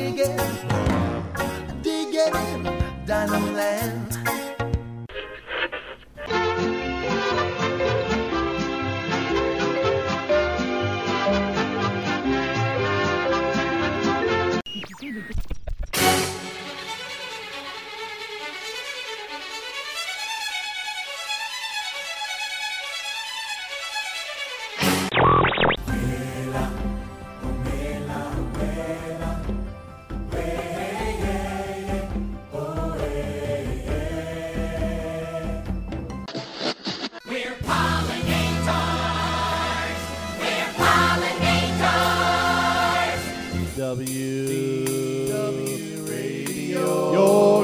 dig it in Dinoland. DW Radio, your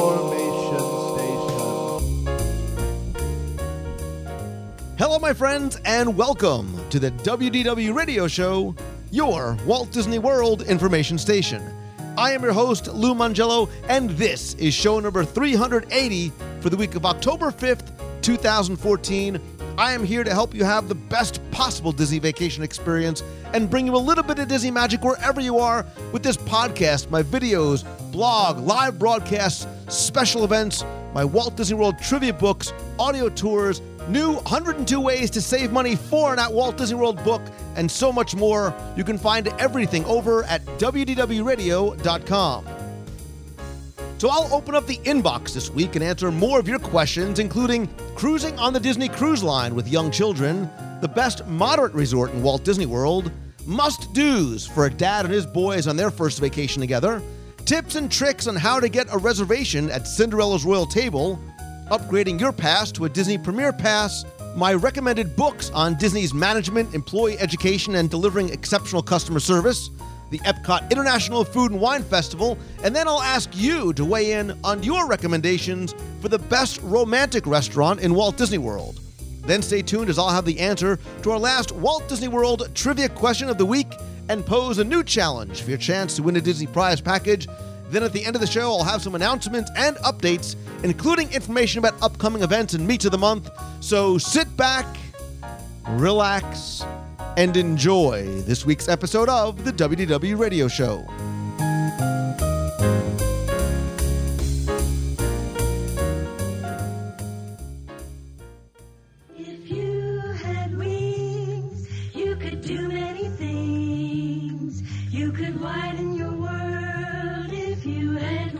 information station. Hello, my friends, and welcome to the WDW Radio Show, your Walt Disney World information station. I am your host, Lou Mangello, and this is show number 380 for the week of October 5th, 2014. I am here to help you have the best possible Disney vacation experience and bring you a little bit of Disney magic wherever you are with this podcast, my videos, blog, live broadcasts, special events, my Walt Disney World trivia books, audio tours, new 102 ways to save money for an at Walt Disney World book, and so much more. You can find everything over at wdwradio.com. So I'll open up the inbox this week and answer more of your questions, including cruising on the Disney Cruise Line with young children, the best moderate resort in Walt Disney World, must-dos for a dad and his boys on their first vacation together, tips and tricks on how to get a reservation at Cinderella's Royal Table, upgrading your pass to a Disney Premier Pass, my recommended books on Disney's management, employee education, and delivering exceptional customer service, the Epcot International Food and Wine Festival, and then I'll ask you to weigh in on your recommendations for the best romantic restaurant in Walt Disney World. Then stay tuned as I'll have the answer to our last Walt Disney World trivia question of the week and pose a new challenge for your chance to win a Disney prize package. Then at the end of the show, I'll have some announcements and updates, including information about upcoming events and meets of the month. So sit back, relax, and enjoy this week's episode of the WDW Radio Show. If you had wings, you could do many things. You could widen your world if you had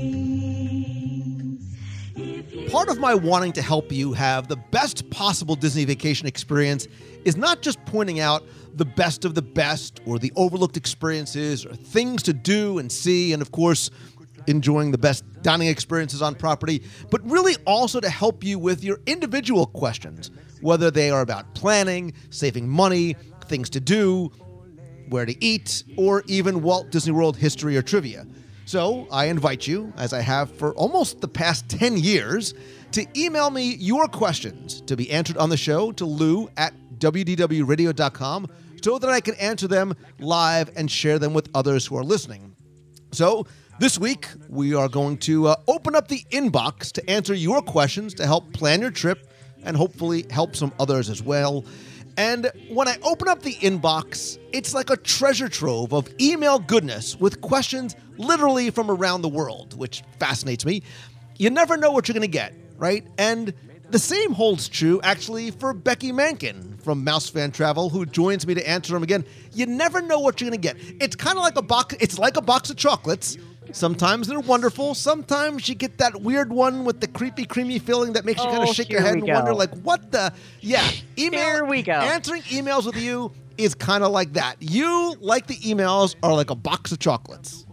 wings. Part of my wanting to help you have the best possible Disney vacation experience is not just pointing out the best of the best or the overlooked experiences or things to do and see, and of course, enjoying the best dining experiences on property, but really also to help you with your individual questions, whether they are about planning, saving money, things to do, where to eat, or even Walt Disney World history or trivia. So I invite you, as I have for almost the past 10 years, to email me your questions to be answered on the show to lou@wdwradio.com so that I can answer them live and share them with others who are listening. So this week, we are going to open up the inbox to answer your questions to help plan your trip and hopefully help some others as well. And when I open up the inbox, it's like a treasure trove of email goodness with questions literally from around the world, which fascinates me. You never know what you're going to get, right? And the same holds true, actually, for Becky Mankin from Mouse Fan Travel, who joins me to answer them again. You never know what you're going to get. It's kind of like a box. It's like a box of chocolates. Sometimes they're wonderful. Sometimes you get that weird one with the creepy, creamy feeling that makes you kind of shake your head and wonder, like, what the? Yeah, Here we go. Answering emails with you is kind of like that. You, like the emails, are like a box of chocolates.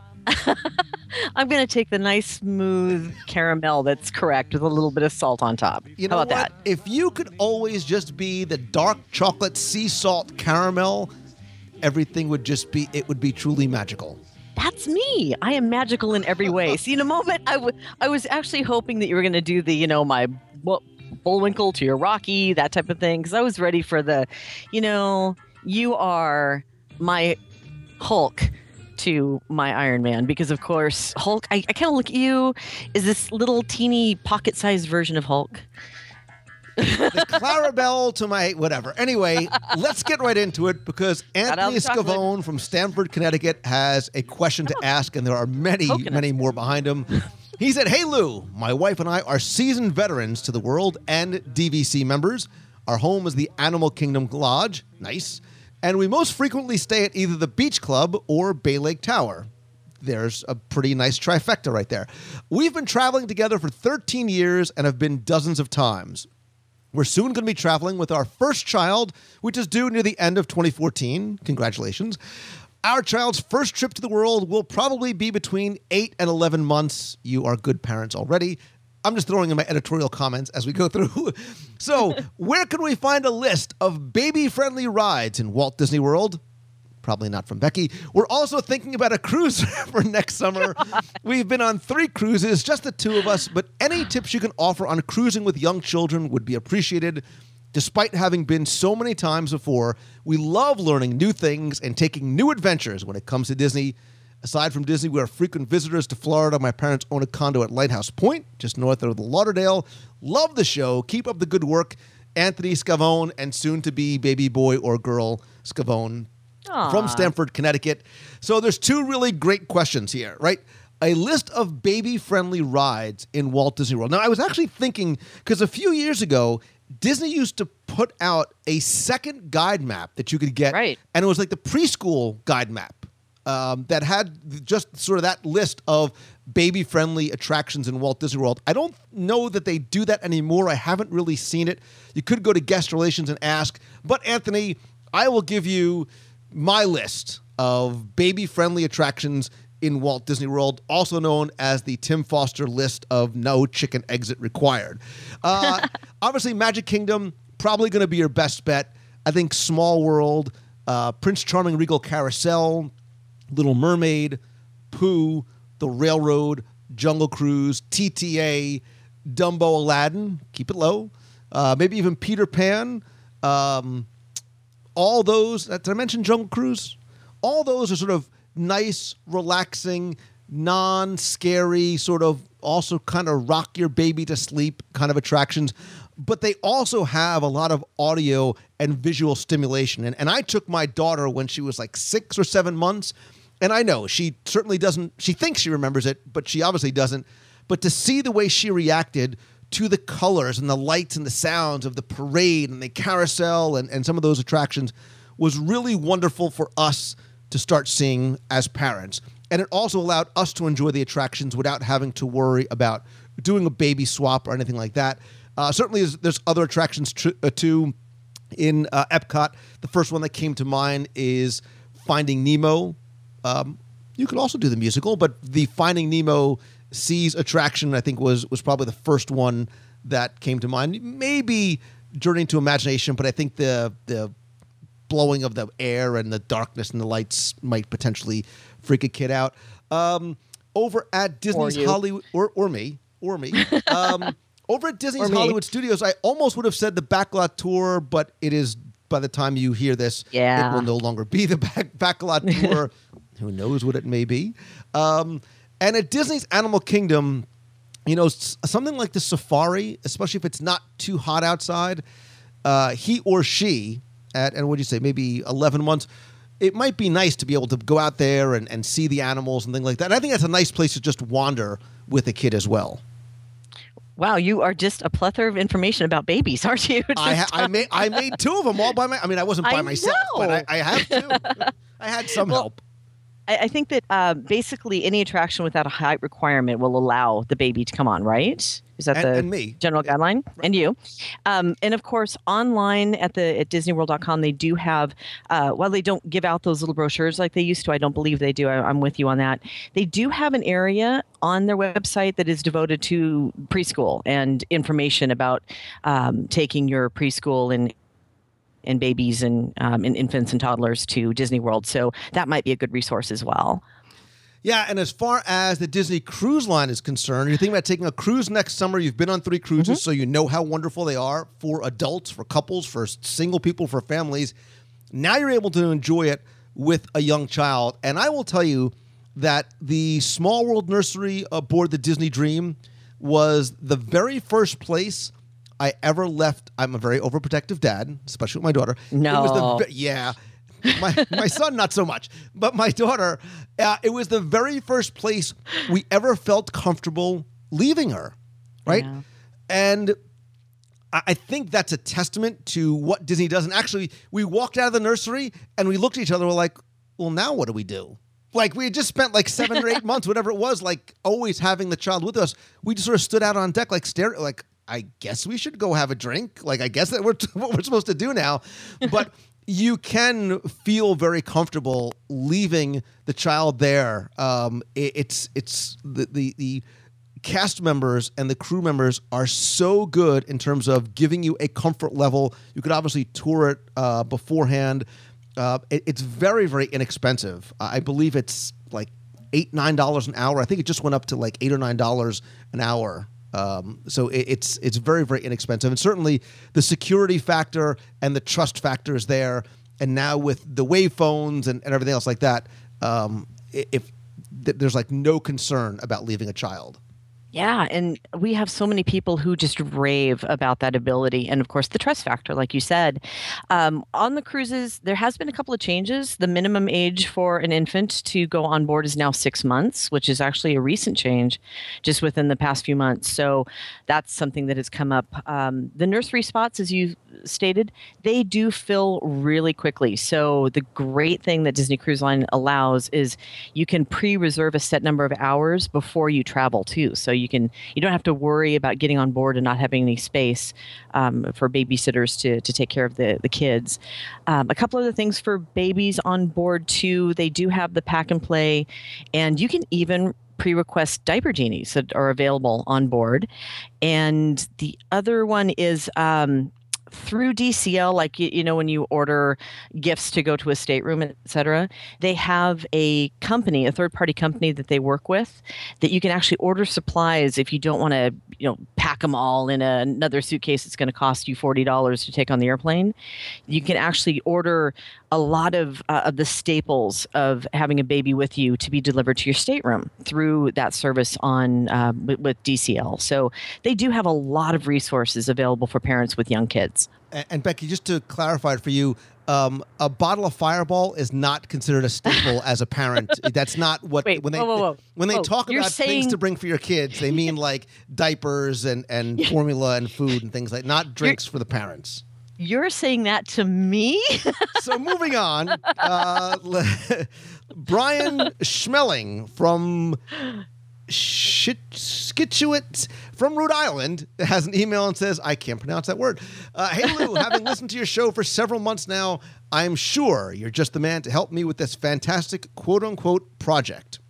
I'm going to take the nice, smooth caramel that's correct with a little bit of salt on top. You know How about what? that? If you could always just be the dark chocolate sea salt caramel, everything would just be, it would be truly magical. That's me. I am magical in every way. See, in a moment, I was actually hoping that you were going to do the, my Bullwinkle to your Rocky, that type of thing, because I was ready for the, you are my Hulk to my Iron Man, because of course Hulk, I kind of look at you as this little teeny pocket-sized version of Hulk. the Clarabelle to my whatever. Anyway, let's get right into it because Anthony Scavone from Stamford, Connecticut has a question to ask, and there are many more behind him. He said, "Hey Lou, my wife and I are seasoned veterans to the world and DVC members. Our home is the Animal Kingdom Lodge. Nice. And we most frequently stay at either the Beach Club or Bay Lake Tower." There's a pretty nice trifecta right there. "We've been traveling together for 13 years and have been dozens of times. We're soon going to be traveling with our first child, which is due near the end of 2014. Congratulations. Our child's first trip to the world will probably be between 8 and 11 months. You are good parents already. I'm just throwing in my editorial comments as we go through. So, where can we find a list of baby-friendly rides in Walt Disney World?" Probably not from Becky. "We're also thinking about a cruise for next summer. We've been on 3 cruises, just the 2 of us, but any tips you can offer on cruising with young children would be appreciated. Despite having been so many times before, we love learning new things and taking new adventures when it comes to Disney. Aside from Disney, we are frequent visitors to Florida. My parents own a condo at Lighthouse Point, just north of the Lauderdale. Love the show. Keep up the good work. Anthony Scavone, and soon-to-be baby boy or girl Scavone from Stamford, Connecticut." So there's 2 really great questions here, right? A list of baby-friendly rides in Walt Disney World. Now, I was actually thinking, because a few years ago, Disney used to put out a second guide map that you could get. Right. And it was like the preschool guide map. That had just sort of that list of baby-friendly attractions in Walt Disney World. I don't know that they do that anymore. I haven't really seen it. You could go to guest relations and ask. But, Anthony, I will give you my list of baby-friendly attractions in Walt Disney World, also known as the Tim Foster list of no chicken exit required. Obviously, Magic Kingdom, probably going to be your best bet. I think Small World, Prince Charming Regal Carousel, Little Mermaid, Pooh, The Railroad, Jungle Cruise, TTA, Dumbo, Aladdin, keep it low, maybe even Peter Pan, all those, did I mention Jungle Cruise? All those are sort of nice, relaxing, non-scary, sort of also kind of rock your baby to sleep kind of attractions. But they also have a lot of audio and visual stimulation. And I took my daughter when she was like 6 or 7 months. And I know she certainly doesn't, she thinks she remembers it, but she obviously doesn't. But to see the way she reacted to the colors and the lights and the sounds of the parade and the carousel and some of those attractions was really wonderful for us to start seeing as parents. And it also allowed us to enjoy the attractions without having to worry about doing a baby swap or anything like that. Certainly there's other attractions too in Epcot. The first one that came to mind is Finding Nemo. You could also do the musical, but the Finding Nemo Seas attraction, I think, was probably the first one that came to mind. Maybe Journey into Imagination, but I think the blowing of the air and the darkness and the lights might potentially freak a kid out. Over at Disney's Hollywood, or me. Over at Disney's Hollywood Studios, I almost would have said the Backlot Tour, but it is, by the time you hear this, it will no longer be the Backlot Tour. Who knows what it may be. And at Disney's Animal Kingdom, you know, something like the safari, especially if it's not too hot outside, he or she, and what do you say, maybe 11 months, it might be nice to be able to go out there and see the animals and things like that. And I think that's a nice place to just wander with a kid as well. Wow, you are just a plethora of information about babies, aren't you? I made 2 of them all by I mean, I wasn't by myself, but I have 2. I had some help. I think that basically any attraction without a height requirement will allow the baby to come on, right? Is that the general guideline? Right. And you. And of course, online at DisneyWorld.com, they do have, while they don't give out those little brochures like they used to, I don't believe they do. I'm with you on that. They do have an area on their website that is devoted to preschool and information about taking your preschool and babies and infants and toddlers to Disney World. So that might be a good resource as well. Yeah, and as far as the Disney Cruise Line is concerned, you're thinking about taking a cruise next summer. You've been on 3 cruises, so you know how wonderful they are for adults, for couples, for single people, for families. Now you're able to enjoy it with a young child. And I will tell you that the Small World Nursery aboard the Disney Dream was the very first place I ever left. I'm a very overprotective dad, especially with my daughter. No. It was yeah. My son, not so much, but my daughter, it was the very first place we ever felt comfortable leaving her, right? Yeah. And I think that's a testament to what Disney does. And actually, we walked out of the nursery and we looked at each other. We're like, well, now what do we do? Like, we had just spent like 7 or 8 months, whatever it was, like always having the child with us. We just sort of stood out on deck, like staring, like, I guess we should go have a drink. Like, I guess that's what we're supposed to do now. But you can feel very comfortable leaving the child there. It's the cast members and the crew members are so good in terms of giving you a comfort level. You could obviously tour it beforehand. It's very, very inexpensive. I believe it's like $8-9 an hour. I think it just went up to like $8 or $9 an hour. So it's very, very inexpensive. And certainly the security factor and the trust factor is there. And now with the wave phones and everything else like that, there's like no concern about leaving a child. Yeah, and we have so many people who just rave about that ability. And of course, the trust factor, like you said. On the cruises, there has been a couple of changes. The minimum age for an infant to go on board is now 6 months, which is actually a recent change just within the past few months. So that's something that has come up. The nursery spots, as you stated, they do fill really quickly. So the great thing that Disney Cruise Line allows is you can pre-reserve a set number of hours before you travel too. So you don't have to worry about getting on board and not having any space for babysitters to take care of the kids. A couple other things for babies on board too. They do have the pack and play, and you can even pre-request diaper genies that are available on board. And the other one is through DCL, like, when you order gifts to go to a stateroom, et cetera, they have a company, a third-party company that they work with that you can actually order supplies if you don't want to, pack them all in another suitcase. It's going to cost you $40 to take on the airplane. You can actually order a lot of the staples of having a baby with you to be delivered to your stateroom through that service on with DCL. So they do have a lot of resources available for parents with young kids. And Becky, just to clarify it for you, a bottle of Fireball is not considered a staple as a parent. That's not what Wait, when they whoa. talk You're about things saying- to bring for your kids. They mean like diapers and formula and food and things like, not drinks for the parents. You're saying that to me? So moving on, Brian Schmeling from Scituate from Rhode Island has an email and says, I can't pronounce that word. Hey Lou, having listened to your show for several months now, I'm sure you're just the man to help me with this fantastic quote-unquote project.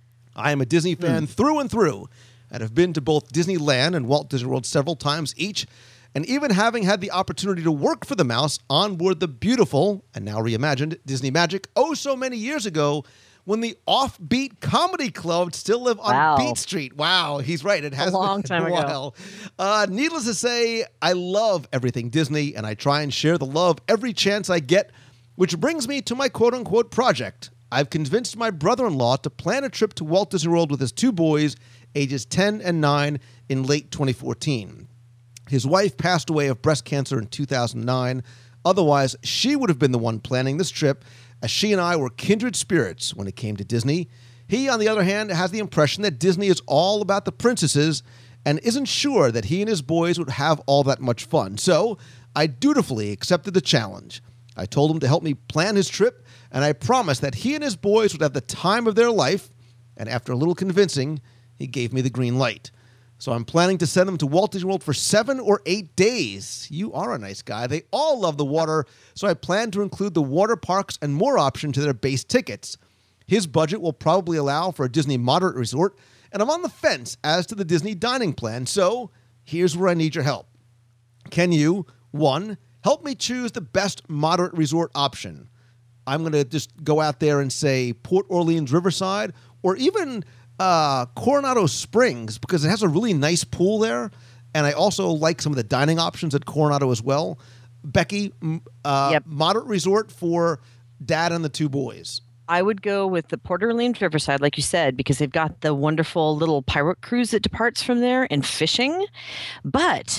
I am a Disney fan through and through and have been to both Disneyland and Walt Disney World several times each, and even having had the opportunity to work for the mouse on board the beautiful and now reimagined Disney Magic so many years ago, when the Offbeat Comedy Club still lived on Beat Street. Wow, he's right. It has a long been time a while. Needless to say, I love everything Disney, and I try and share the love every chance I get, which brings me to my quote-unquote project. I've convinced my brother-in-law to plan a trip to Walt Disney World with his 2 boys, ages 10 and 9, in late 2014. His wife passed away of breast cancer in 2009. Otherwise, she would have been the one planning this trip, as she and I were kindred spirits when it came to Disney. He, on the other hand, has the impression that Disney is all about the princesses and isn't sure that he and his boys would have all that much fun. So I dutifully accepted the challenge. I told him to help me plan his trip, and I promised that he and his boys would have the time of their life, and after a little convincing, he gave me the green light. So I'm planning to send them to Walt Disney World for 7 or 8 days. You are a nice guy. They all love the water, so I plan to include the water parks and more option to their base tickets. His budget will probably allow for a Disney moderate resort, and I'm on the fence as to the Disney dining plan. So here's where I need your help. Can you, 1, help me choose the best moderate resort option? I'm going to just go out there and say Port Orleans Riverside, or even Coronado Springs, because it has a really nice pool there, and I also like some of the dining options at Coronado as well. Becky, moderate resort for Dad and the 2 boys. I would go with the Port Orleans Riverside, like you said, because they've got the wonderful little pirate cruise that departs from there and fishing. But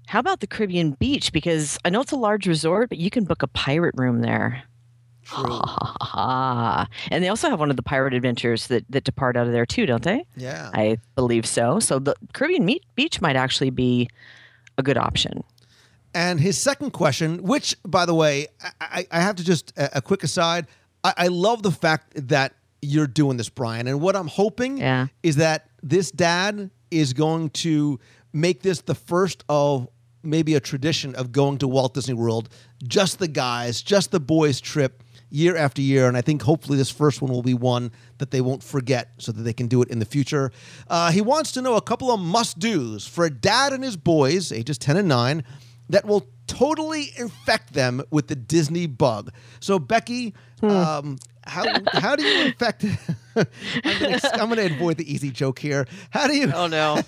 How about the Caribbean beach? Because I know it's a large resort, but you can book a pirate room there. True. And they also have one of the pirate adventures that depart out of there too, don't they? Yeah. I believe so. So the Caribbean beach might actually be a good option. And his second question, which, by the way, I have to just, a quick aside, I love the fact that you're doing this, Brian. And what I'm hoping is that this dad is going to make this the first of maybe a tradition of going to Walt Disney World, just the guys, just the boys trip year after year. And I think hopefully this first one will be one that they won't forget so that they can do it in the future. He wants to know a couple of must-dos for a dad and his boys, ages 10 and 9, that will totally infect them with the Disney bug. So, Becky, how do you infect... I'm going to avoid the easy joke here. How do you... Oh, no.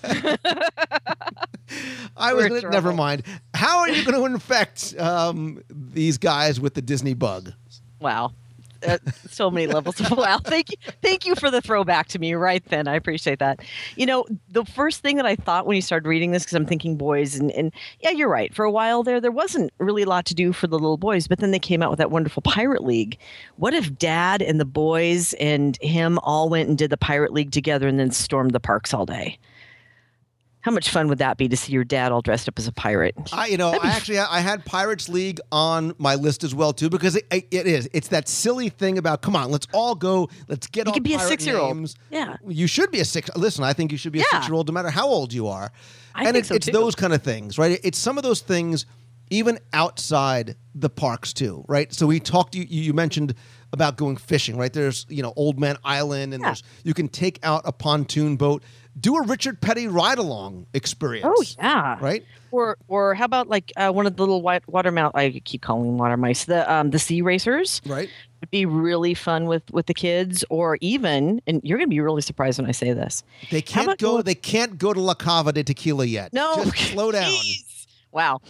Never mind. How are you going to infect these guys with the Disney bug? Wow. So many levels of wow. Thank you for the throwback to me right then. I appreciate that. You know, the first thing that I thought when you started reading this, because I'm thinking boys, and yeah, you're right. For a while there wasn't really a lot to do for the little boys, but then they came out with that wonderful Pirate League. What if Dad and the boys and him all went and did the Pirate League together and then stormed the parks all day? How much fun would that be to see your dad all dressed up as a pirate? I had Pirates League on my list as well too, because it's that silly thing about, come on, let's all go, let's get all pirate names. You could be a 6-year-old. Yeah. You should be Listen, I think you should be a 6-year-old no matter how old you are. I think so it's too. those kind of things, right? It's some of those things even outside the parks too, right? So we talked, you mentioned about going fishing, right? There's, Old Man Island, and you can take out a pontoon boat. Do a Richard Petty ride-along experience. Oh, yeah. Right? Or how about like one of the little water mouse, I keep calling them water mice, the sea racers. Right. Would be really fun with the kids, or even, and you're going to be really surprised when I say this. They can't go to La Cava de Tequila yet. No. Just slow down. Geez. Wow.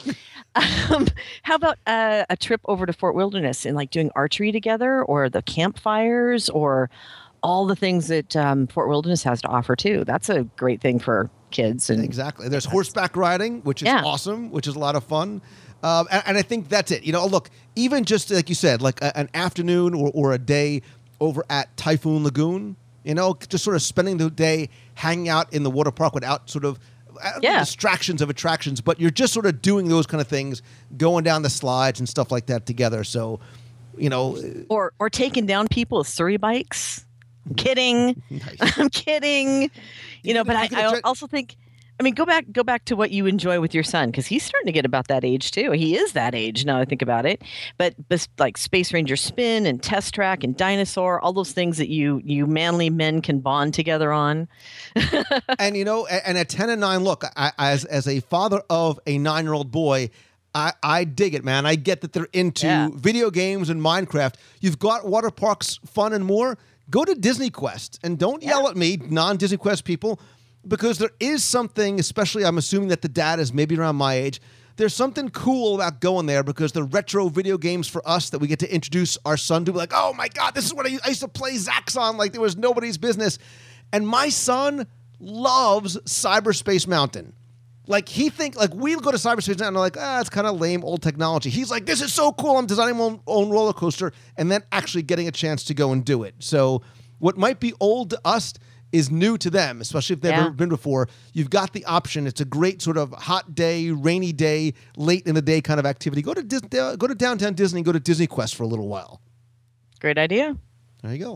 How about a trip over to Fort Wilderness and like doing archery together, or the campfires, or all the things that Fort Wilderness has to offer too. That's a great thing for kids. And exactly. There's horseback riding, which is awesome, which is a lot of fun. And I think that's it. Look, even just like you said, like an afternoon or a day over at Typhoon Lagoon, just sort of spending the day hanging out in the water park without sort of distractions of attractions, but you're just sort of doing those kind of things, going down the slides and stuff like that together. So, or taking down people with Surrey bikes. I'm kidding. Nice. I'm kidding. But I also think, go back to what you enjoy with your son, because he's starting to get about that age too. He is that age now I think about it. But like Space Ranger Spin and Test Track and Dinosaur, all those things that you manly men can bond together on. And and at 10 and 9, look, as a father of a 9-year-old boy, I dig it, man. I get that they're into video games and Minecraft. You've got water parks, fun and more. Go to Disney Quest, and don't yell at me, non-Disney Quest people, because there is something, especially I'm assuming that the dad is maybe around my age, there's something cool about going there, because the retro video games for us that we get to introduce our son to, like, oh my God, this is what I used to play Zax on like there was nobody's business. And my son loves Cyberspace Mountain. Like, we'll go to Cyberspace Mountain and I'm like, it's kind of lame old technology. He's like, this is so cool. I'm designing my own roller coaster, and then actually getting a chance to go and do it. So what might be old to us is new to them, especially if they've never been before. You've got the option. It's a great sort of hot day, rainy day, late in the day kind of activity. Go to Downtown Disney, go to Disney Quest for a little while. Great idea. There you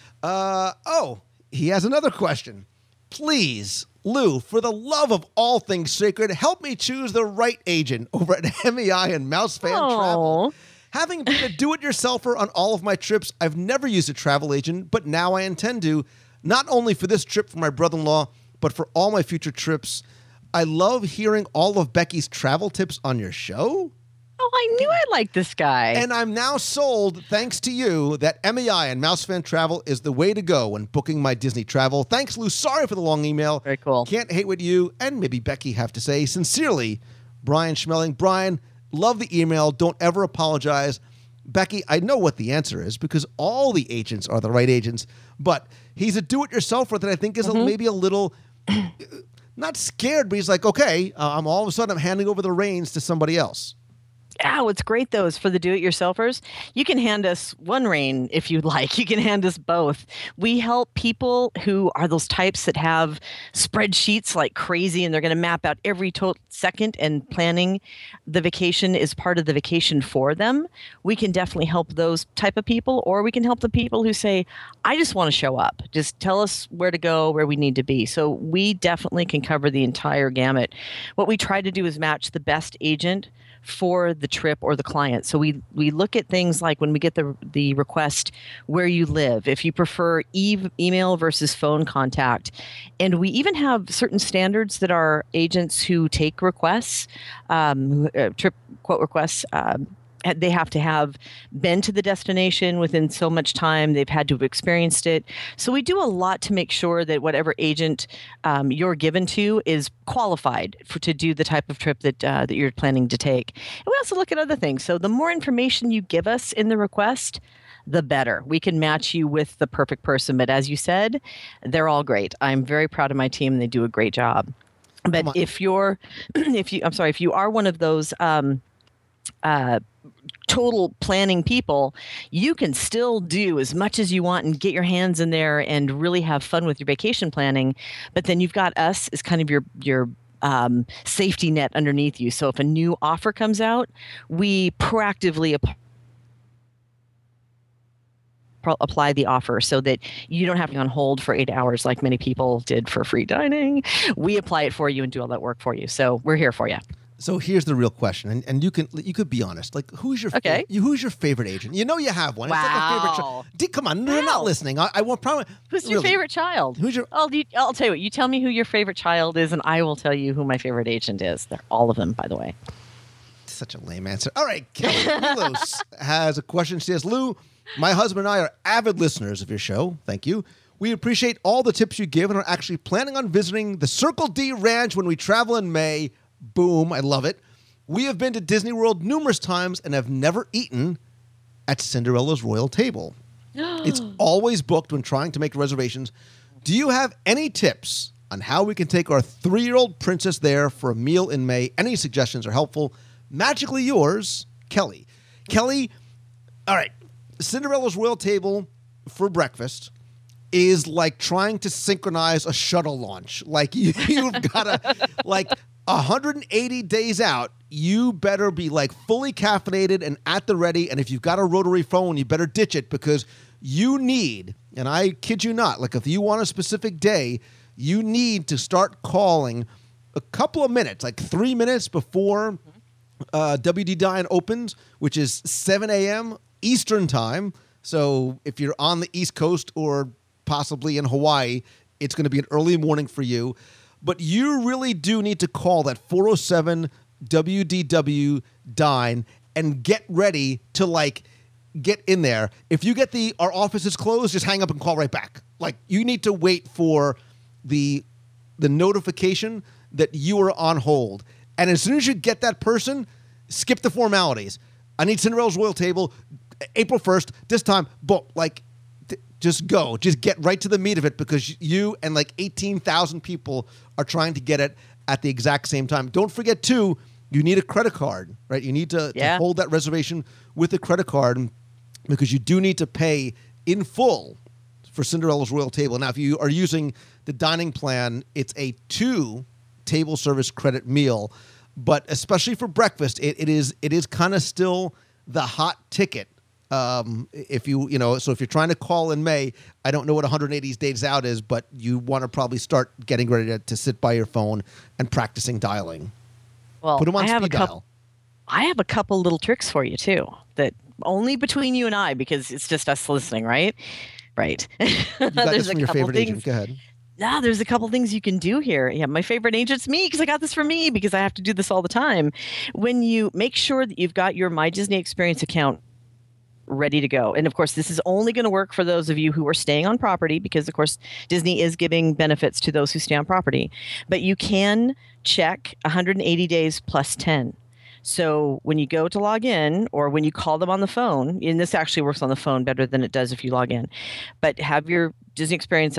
go. He has another question. Please, Lou, for the love of all things sacred, help me choose the right agent over at MEI and Mouse Fan Travel. Having been a do-it-yourselfer on all of my trips, I've never used a travel agent, but now I intend to, not only for this trip for my brother-in-law, but for all my future trips. I love hearing all of Becky's travel tips on your show. Oh, I knew I liked this guy. And I'm now sold, thanks to you, that MEI and Mouse Fan Travel is the way to go when booking my Disney travel. Thanks, Lou. Sorry for the long email. Very cool. Can't hate what you and maybe Becky have to say. Sincerely, Brian Schmeling. Brian, love the email. Don't ever apologize. Becky, I know what the answer is, because all the agents are the right agents, but he's a do-it-yourselfer that I think is maybe a little... not scared, but he's like, okay, I'm all of a sudden I'm handing over the reins to somebody else. Yeah, what's great though is for the do-it-yourselfers, you can hand us one rein if you'd like. You can hand us both. We help people who are those types that have spreadsheets like crazy, and they're going to map out every second, and planning the vacation is part of the vacation for them. We can definitely help those type of people, or we can help the people who say, I just want to show up. Just tell us where to go, where we need to be. So we definitely can cover the entire gamut. What we try to do is match the best agent for the trip or the client. So we look at things like when we get the request, where you live, if you prefer email versus phone contact. And we even have certain standards that our agents who take requests, trip quote requests, they have to have been to the destination within so much time. They've had to have experienced it. So we do a lot to make sure that whatever agent you're given to is qualified to do the type of trip that you're planning to take. And we also look at other things. So the more information you give us in the request, the better. We can match you with the perfect person. But as you said, they're all great. I'm very proud of my team, and they do a great job. But if you are one of those total planning people, you can still do as much as you want and get your hands in there and really have fun with your vacation planning. But then you've got us as kind of your safety net underneath you. So if a new offer comes out, we proactively apply the offer so that you don't have to be on hold for 8 hours like many people did for free dining. We apply it for you and do all that work for you. So we're here for you. So here's the real question, and you could be honest. Like, who's your favorite agent? You know you have one. Wow. It's like a favorite child. Come on, they're not listening. I won't promise. Who's your favorite child? Who's your? I'll tell you what. You tell me who your favorite child is, and I will tell you who my favorite agent is. They're all of them, by the way. Such a lame answer. All right, Kelly Milos has a question. She says, Lou, my husband and I are avid listeners of your show. Thank you. We appreciate all the tips you give and are actually planning on visiting the Circle D Ranch when we travel in May. Boom, I love it. We have been to Disney World numerous times and have never eaten at Cinderella's Royal Table. It's always booked when trying to make reservations. Do you have any tips on how we can take our 3-year-old princess there for a meal in May? Any suggestions are helpful. Magically yours, Kelly. Kelly, all right, Cinderella's Royal Table for breakfast is like trying to synchronize a shuttle launch. Like you've got to, like 180 days out, you better be like fully caffeinated and at the ready. And if you've got a rotary phone, you better ditch it because you need, and I kid you not, like if you want a specific day, you need to start calling a couple of minutes, like 3 minutes before WD Dine opens, which is 7 a.m. Eastern time. So if you're on the East Coast or possibly in Hawaii, it's going to be an early morning for you. But you really do need to call that 407 WDW Dine and get ready to like get in there. If you get our office is closed, just hang up and call right back. Like you need to wait for the notification that you are on hold. And as soon as you get that person, skip the formalities. I need Cinderella's Royal Table, April 1st, this time, but like just go. Just get right to the meat of it because you and like 18,000 people are trying to get it at the exact same time. Don't forget, too, you need a credit card, right? You need to hold that reservation with a credit card because you do need to pay in full for Cinderella's Royal Table. Now, if you are using the dining plan, it's a 2 table service credit meal. But especially for breakfast, it is kind of still the hot ticket. If so if you're trying to call in May, I don't know what 180 days out is, but you want to probably start getting ready to sit by your phone and practicing dialing. Well, put them on speed dial. I have a couple little tricks for you too, that only between you and I, because it's just us listening, right? Right. You got this from your favorite agent. Go ahead. Yeah, there's a couple things you can do here. Yeah, my favorite agent's me because I got this for me because I have to do this all the time. When you make sure that you've got your My Disney Experience account ready to go. And of course, this is only going to work for those of you who are staying on property because, of course, Disney is giving benefits to those who stay on property. But you can check 180 days plus 10. So when you go to log in or when you call them on the phone, and this actually works on the phone better than it does if you log in, but have your Disney Experience up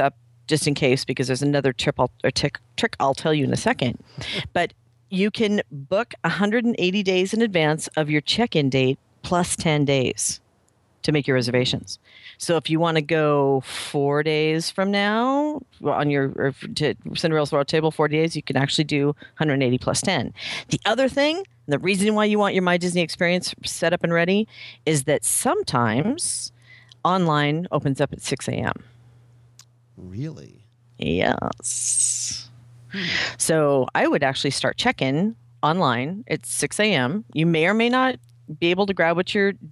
just in case, because there's another trick I'll tell you in a second. But you can book 180 days in advance of your check-in date plus 10 days to make your reservations. So if you want to go 4 days from now on to Cinderella's Royal Table, 4 days, you can actually do 180 plus 10. The other thing, the reason why you want your My Disney experience set up and ready is that sometimes online opens up at 6 a.m. Really? Yes. So I would actually start check-in online at 6 a.m. You may or may not be able to grab what you're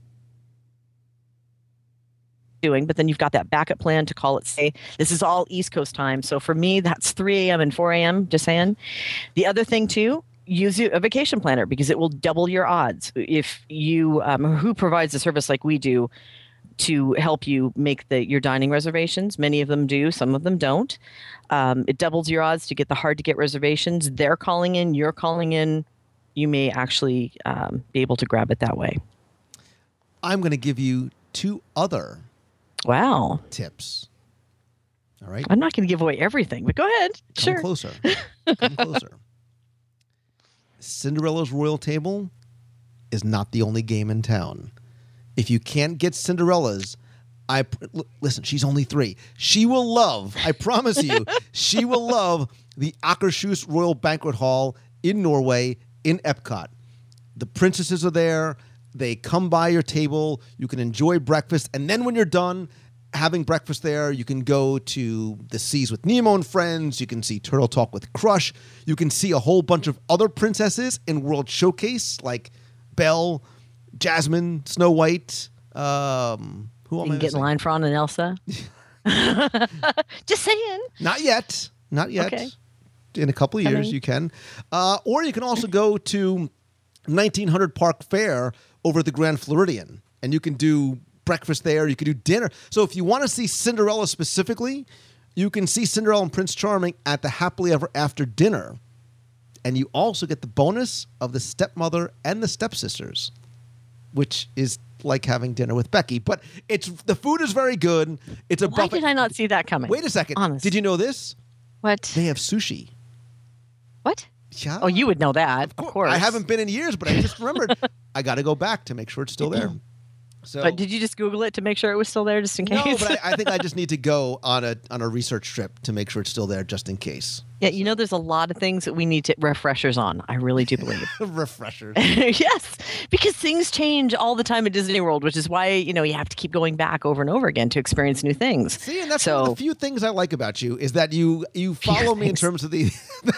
doing, but then you've got that backup plan to call it, say, this is all East Coast time. So for me, that's 3 a.m. and 4 a.m., just saying. The other thing, too, use a vacation planner because it will double your odds. If you, who provides a service like we do, to help you make your dining reservations. Many of them do, some of them don't. It doubles your odds to get the hard-to-get reservations. They're calling in, you're calling in. You may actually be able to grab it that way. I'm going to give you 2 other tips. All right? I'm not going to give away everything, but go ahead. Come closer. Come closer. Cinderella's Royal Table is not the only game in town. If you can't get Cinderella's, listen, she's only 3. She will love, I promise you, she will love the Akershus Royal Banquet Hall in Norway, in Epcot. The princesses are there. They come by your table. You can enjoy breakfast. And then when you're done having breakfast there, you can go to the Seas with Nemo and Friends. You can see Turtle Talk with Crush. You can see a whole bunch of other princesses in World Showcase, like Belle, Jasmine, Snow White. Who am I get in line for Anna and Elsa. Just saying. Not yet. Okay. In a couple of years, you can. Or you can also go to 1900 Park Fair over at the Grand Floridian, and you can do breakfast there. You can do dinner. So if you want to see Cinderella specifically, you can see Cinderella and Prince Charming at the Happily Ever After dinner. And you also get the bonus of the stepmother and the stepsisters, which is like having dinner with Becky. But the food is very good. It's a buffet. Why did I not see that coming? Wait a second. Honest. Did you know this? What? They have sushi. What? Yeah. Oh, you would know that. Of course. I haven't been in years, but I just remembered. I got to go back to make sure it's still there. So, but did you just Google it to make sure it was still there, just in case? No, but I think I just need to go on a research trip to make sure it's still there, just in case. Yeah, there's a lot of things that we need refreshers on. I really do believe. Refreshers. Yes, because things change all the time at Disney World, which is why you have to keep going back over and over again to experience new things. See, and that's one of the few things I like about you is that you follow me in terms of the.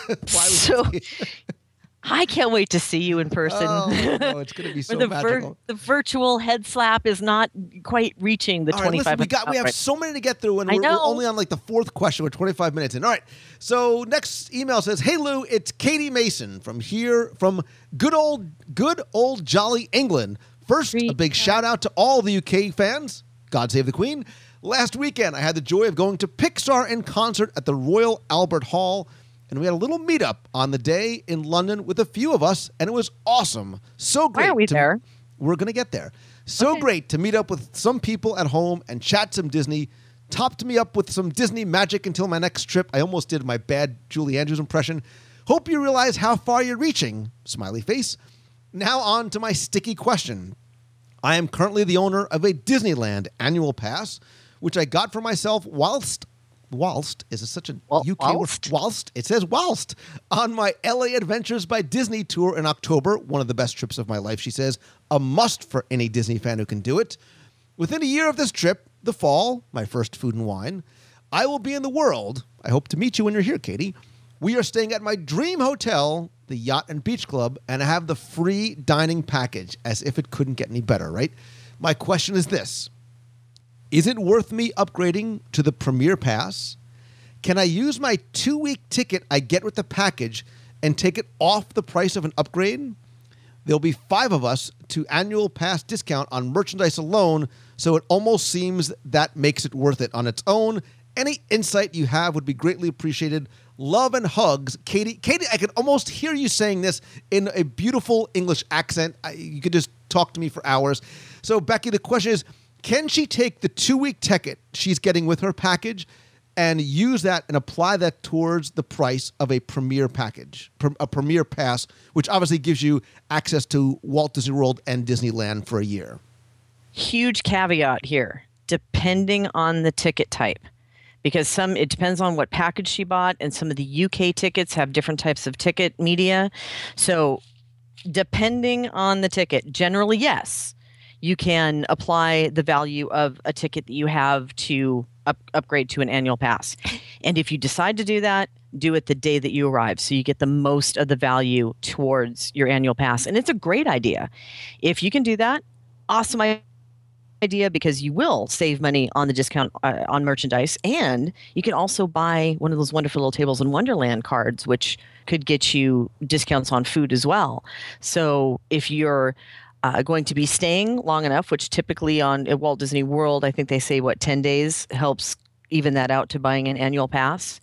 I can't wait to see you in person. Oh, no, it's going to be so magical. The virtual head slap is not quite reaching the 25 minutes. We have so many to get through, and we're only on like the 4th question. We're 25 minutes in. All right. So next email says, "Hey Lou, it's Katie Mason from good old jolly England. First, a big shout out to all the UK fans. God save the Queen. Last weekend, I had the joy of going to Pixar in concert at the Royal Albert Hall. And we had a little meetup on the day in London with a few of us, and it was awesome. So great. Why are we there? We're going to get there. So great to meet up with some people at home and chat some Disney. Topped me up with some Disney magic until my next trip. I almost did my bad Julie Andrews impression. Hope you realize how far you're reaching. Smiley face. Now on to my sticky question. I am currently the owner of a Disneyland annual pass, which I got for myself whilst is such a UK word? Whilst it says whilst on my LA Adventures by Disney tour in October, one of the best trips of my life, she says, a must for any Disney fan who can do it. Within a year of this trip, the fall, my first Food and Wine, I will be in the world. I hope to meet you when you're here, Katie. We are staying at my dream hotel, the Yacht and Beach Club, and I have the free dining package, as if it couldn't get any better, right? My question is this. Is it worth me upgrading to the Premier Pass? Can I use my 2-week ticket I get with the package and take it off the price of an upgrade? There'll be 5 of us to annual pass discount on merchandise alone, so it almost seems that makes it worth it on its own. Any insight you have would be greatly appreciated. Love and hugs, Katie. Katie, I can almost hear you saying this in a beautiful English accent. You could just talk to me for hours. So, Becky, the question is, can she take the 2-week ticket she's getting with her package and use that and apply that towards the price of a premier package, a premier pass, which obviously gives you access to Walt Disney World and Disneyland for a year. Huge caveat here, depending on the ticket type. Because it depends on what package she bought, and some of the UK tickets have different types of ticket media. So depending on the ticket, generally, yes, you can apply the value of a ticket that you have to upgrade to an annual pass. And if you decide to do that, do it the day that you arrive, so you get the most of the value towards your annual pass. And it's a great idea. If you can do that, awesome idea, because you will save money on the discount on merchandise, and you can also buy one of those wonderful little Tables in Wonderland cards, which could get you discounts on food as well. So if you're going to be staying long enough, which typically at Walt Disney World, I think they say 10 days helps even that out to buying an annual pass.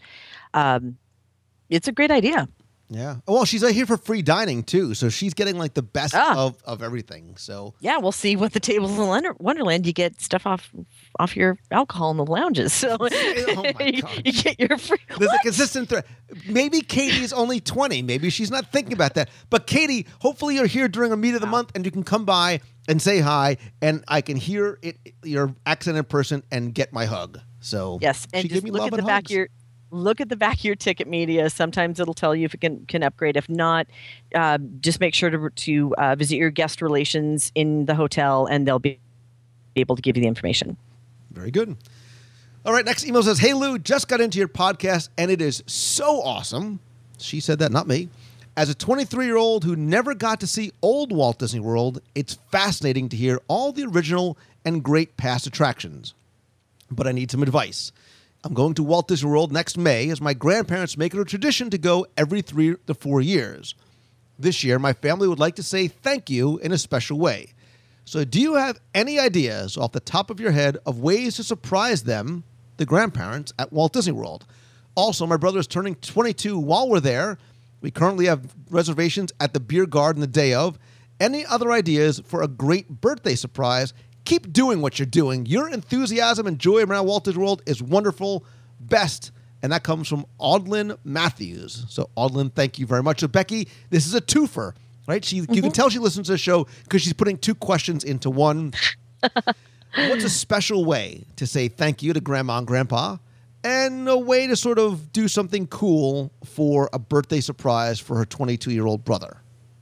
It's a great idea. Yeah. Well, she's here for free dining too, so she's getting like the best of everything. So yeah, we'll see what the Tables in Wonderland. You get stuff off your alcohol in the lounges, so oh my gosh. you get your free. There's a consistent thread. Maybe Katie's only 20. Maybe she's not thinking about that. But Katie, hopefully you're here during a meet of the month, and you can come by and say hi, and I can hear your accent in person and get my hug. So yes, and she just gave me look love at the and back hugs. of your. Look at the back of your ticket media. Sometimes it'll tell you if it can upgrade. If not, just make sure to visit your guest relations in the hotel, and they'll be able to give you the information. Very good. All right, next email says, "Hey Lou, just got into your podcast, and it is so awesome." She said that, not me. "As a 23-year-old who never got to see old Walt Disney World, it's fascinating to hear all the original and great past attractions. But I need some advice. I'm going to Walt Disney World next May, as my grandparents make it a tradition to go every 3 to 4 years. This year, my family would like to say thank you in a special way. So do you have any ideas off the top of your head of ways to surprise them, the grandparents, at Walt Disney World? Also, my brother is turning 22 while we're there. We currently have reservations at the beer garden the day of. Any other ideas for a great birthday surprise? Keep doing what you're doing. Your enthusiasm and joy around Walt Disney World is wonderful. Best." And that comes from Audlin Matthews. So, Audlin, thank you very much. So, Becky, this is a twofer, right? You can tell she listens to the show because she's putting two questions into one. What's a special way to say thank you to Grandma and Grandpa, and a way to sort of do something cool for a birthday surprise for her 22-year-old brother?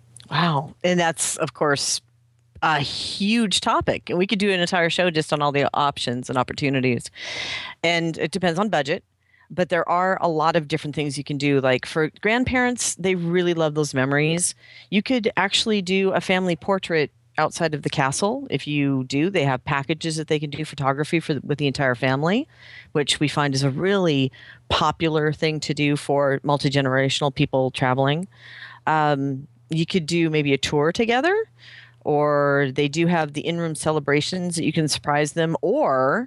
Wow. And that's, of course, a huge topic, and we could do an entire show just on all the options and opportunities. And it depends on budget, but there are a lot of different things you can do. Like for grandparents, they really love those memories. You could actually do a family portrait outside of the castle. If you do, they have packages that they can do photography with the entire family, which we find is a really popular thing to do for multi-generational people traveling. You could do maybe a tour together, or they do have the in-room celebrations that you can surprise them, or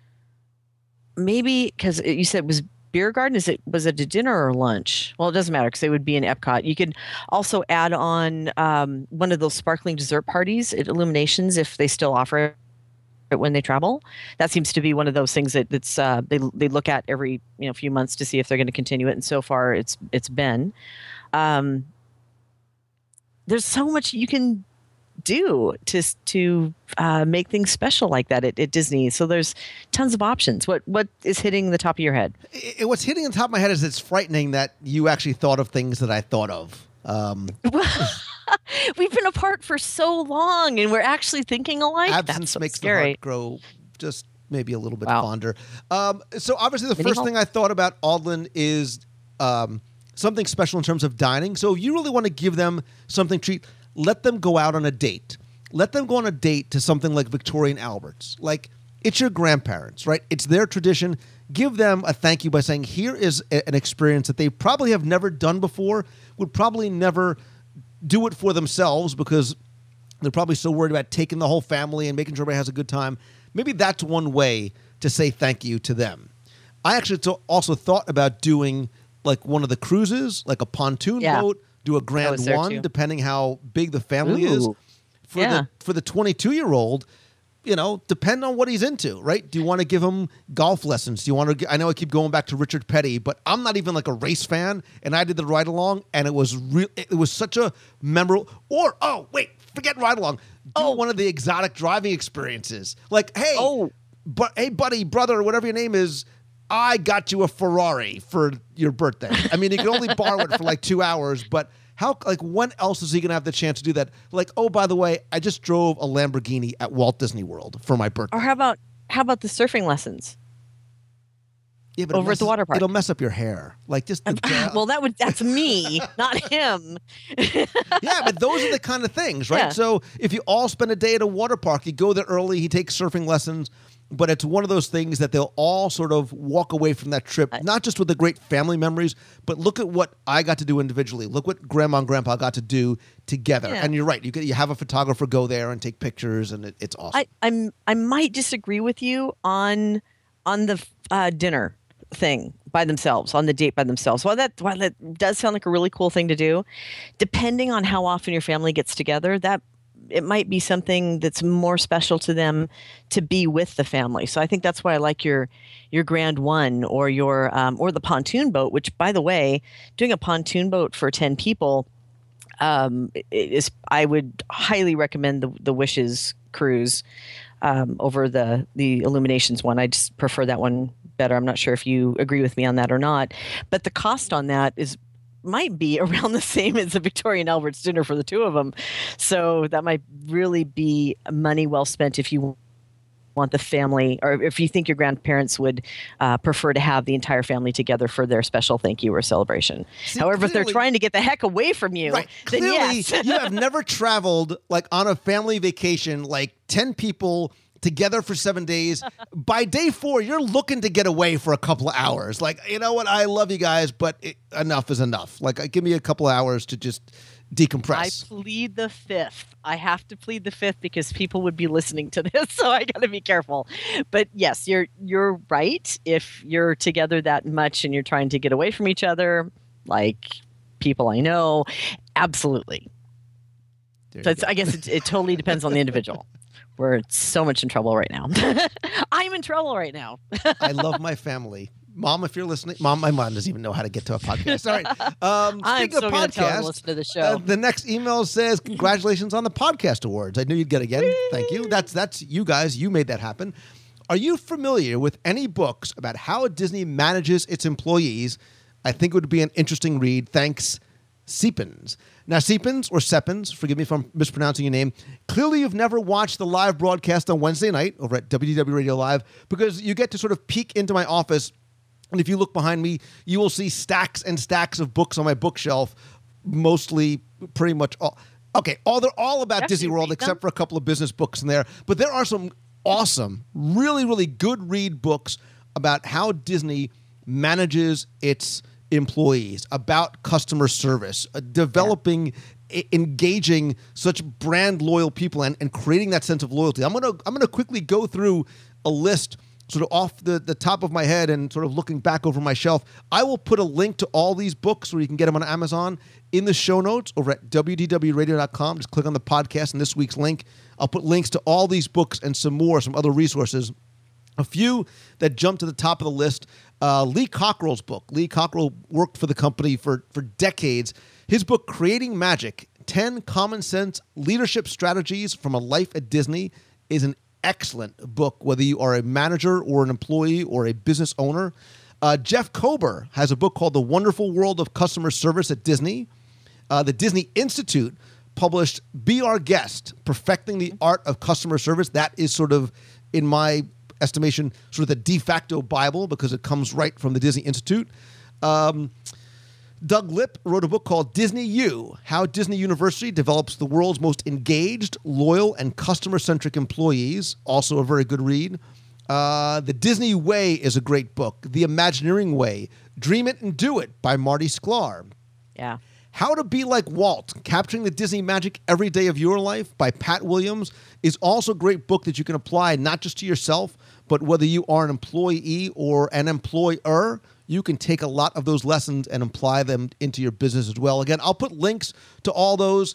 maybe, because you said it was beer garden, was it a dinner or lunch? Well, it doesn't matter because they would be in Epcot. You could also add on one of those sparkling dessert parties at Illuminations if they still offer it when they travel. That seems to be one of those things that's they look at every few months to see if they're going to continue it, and so far it's been. There's so much you can do to make things special like that at Disney. So there's tons of options. What is hitting the top of your head? What's hitting the top of my head is it's frightening that you actually thought of things that I thought of. We've been apart for so long, and we're actually thinking alike. Absence That's so makes scary. the heart grow just maybe a little bit Wow. fonder. So obviously the Maybe first thing I thought about Audlin is something special in terms of dining. So if you really want to give them something treat, let them go out on a date. Let them go on a date to something like Victoria and Albert's. Like, it's your grandparents, right? It's their tradition. Give them a thank you by saying, here is an experience that they probably have never done before, would probably never do it for themselves because they're probably so worried about taking the whole family and making sure everybody has a good time. Maybe that's one way to say thank you to them. I actually also thought about doing like one of the cruises, like a pontoon boat, do a Grand was there One, too. depending how big the family is. Ooh. For the 22-year-old, depend on what he's into, right? Do you want to give him golf lessons? Do you want to? I know I keep going back to Richard Petty, but I'm not even like a race fan, and I did the ride along, and it was real. It was such a memorable. Or forget ride along. Do one of the exotic driving experiences, like hey, hey buddy, brother, whatever your name is. I got you a Ferrari for your birthday. I mean, you can only borrow it for like 2 hours, but. When else is he going to have the chance to do that? Like, oh, by the way, I just drove a Lamborghini at Walt Disney World for my birthday. Or how about the surfing lessons? Over at the water park. It'll mess up your hair. Like just well, that's me, not him. Yeah, but those are the kind of things, right? Yeah. So if you all spend a day at a water park, you go there early, he takes surfing lessons, but it's one of those things that they'll all sort of walk away from that trip, not just with the great family memories, but look at what I got to do individually. Look what Grandma and Grandpa got to do together. Yeah. And you're right. You have a photographer go there and take pictures, and it's awesome. I might disagree with you on the dinner thing by themselves, on the date by themselves. While that does sound like a really cool thing to do, depending on how often your family gets together, that it might be something that's more special to them to be with the family. So I think that's why I like your Grand One or your or the pontoon boat, which, by the way, doing a pontoon boat for 10 people I would highly recommend the Wishes cruise over the Illuminations one. I just prefer that one better. I'm not sure if you agree with me on that or not, but the cost on that might be around the same as the Victoria and Albert's dinner for the two of them. So that might really be money well spent if you want the family, or if you think your grandparents would prefer to have the entire family together for their special thank you or celebration. See, however, if they're trying to get the heck away from you, right. then clearly, yes. You have never traveled like on a family vacation, like 10 people together for 7 days. By day 4, you're looking to get away for a couple of hours. Like, you know what? I love you guys, but enough is enough. Like, give me a couple of hours to just decompress. I plead the 5th. I have to plead the 5th because people would be listening to this, so I got to be careful. But yes, you're right. If you're together that much and you're trying to get away from each other, like people I know, absolutely. So I guess it totally depends on the individual. We're so much in trouble right now. I'm in trouble right now. I love my family. Mom, if you're listening, my mom doesn't even know how to get to a podcast. All right. I'm speaking so of going to tell her to podcast, listen to the show. The next email says, congratulations on the podcast awards. I knew you'd get again. Thank you. That's you guys. You made that happen. Are you familiar with any books about how Disney manages its employees? I think it would be an interesting read. Thanks, Seepins. Now, Seepins, or Seppins, forgive me if I'm mispronouncing your name, clearly you've never watched the live broadcast on Wednesday night over at WDW Radio Live, because you get to sort of peek into my office, and if you look behind me, you will see stacks and stacks of books on my bookshelf, mostly pretty much all. Okay, they're all about Disney World, except for a couple of business books in there. But there are some awesome, really, really good read books about how Disney manages its employees, about customer service, developing, engaging such brand loyal people, and creating that sense of loyalty. I'm gonna quickly go through a list sort of off the top of my head and sort of looking back over my shelf. I will put a link to all these books where you can get them on Amazon in the show notes over at WDWRadio.com. Just click on the podcast and this week's link. I'll put links to all these books and some other resources. A few that jump to the top of the list. Lee Cockrell's book. Lee Cockrell worked for the company for decades. His book, Creating Magic, 10 Common Sense Leadership Strategies from a Life at Disney, is an excellent book, whether you are a manager or an employee or a business owner. Jeff Kober has a book called The Wonderful World of Customer Service at Disney. The Disney Institute published Be Our Guest, Perfecting the Art of Customer Service. That is sort of, in my estimation, sort of the de facto Bible, because it comes right from the Disney Institute. Doug Lipp wrote a book called Disney U, How Disney University Develops the World's Most Engaged, Loyal, and Customer-Centric Employees. Also a very good read. The Disney Way is a great book. The Imagineering Way, Dream It and Do It by Marty Sklar. Yeah. How to Be Like Walt, Capturing the Disney Magic Every Day of Your Life by Pat Williams is also a great book that you can apply not just to yourself, but whether you are an employee or an employer, you can take a lot of those lessons and apply them into your business as well. Again, I'll put links to all those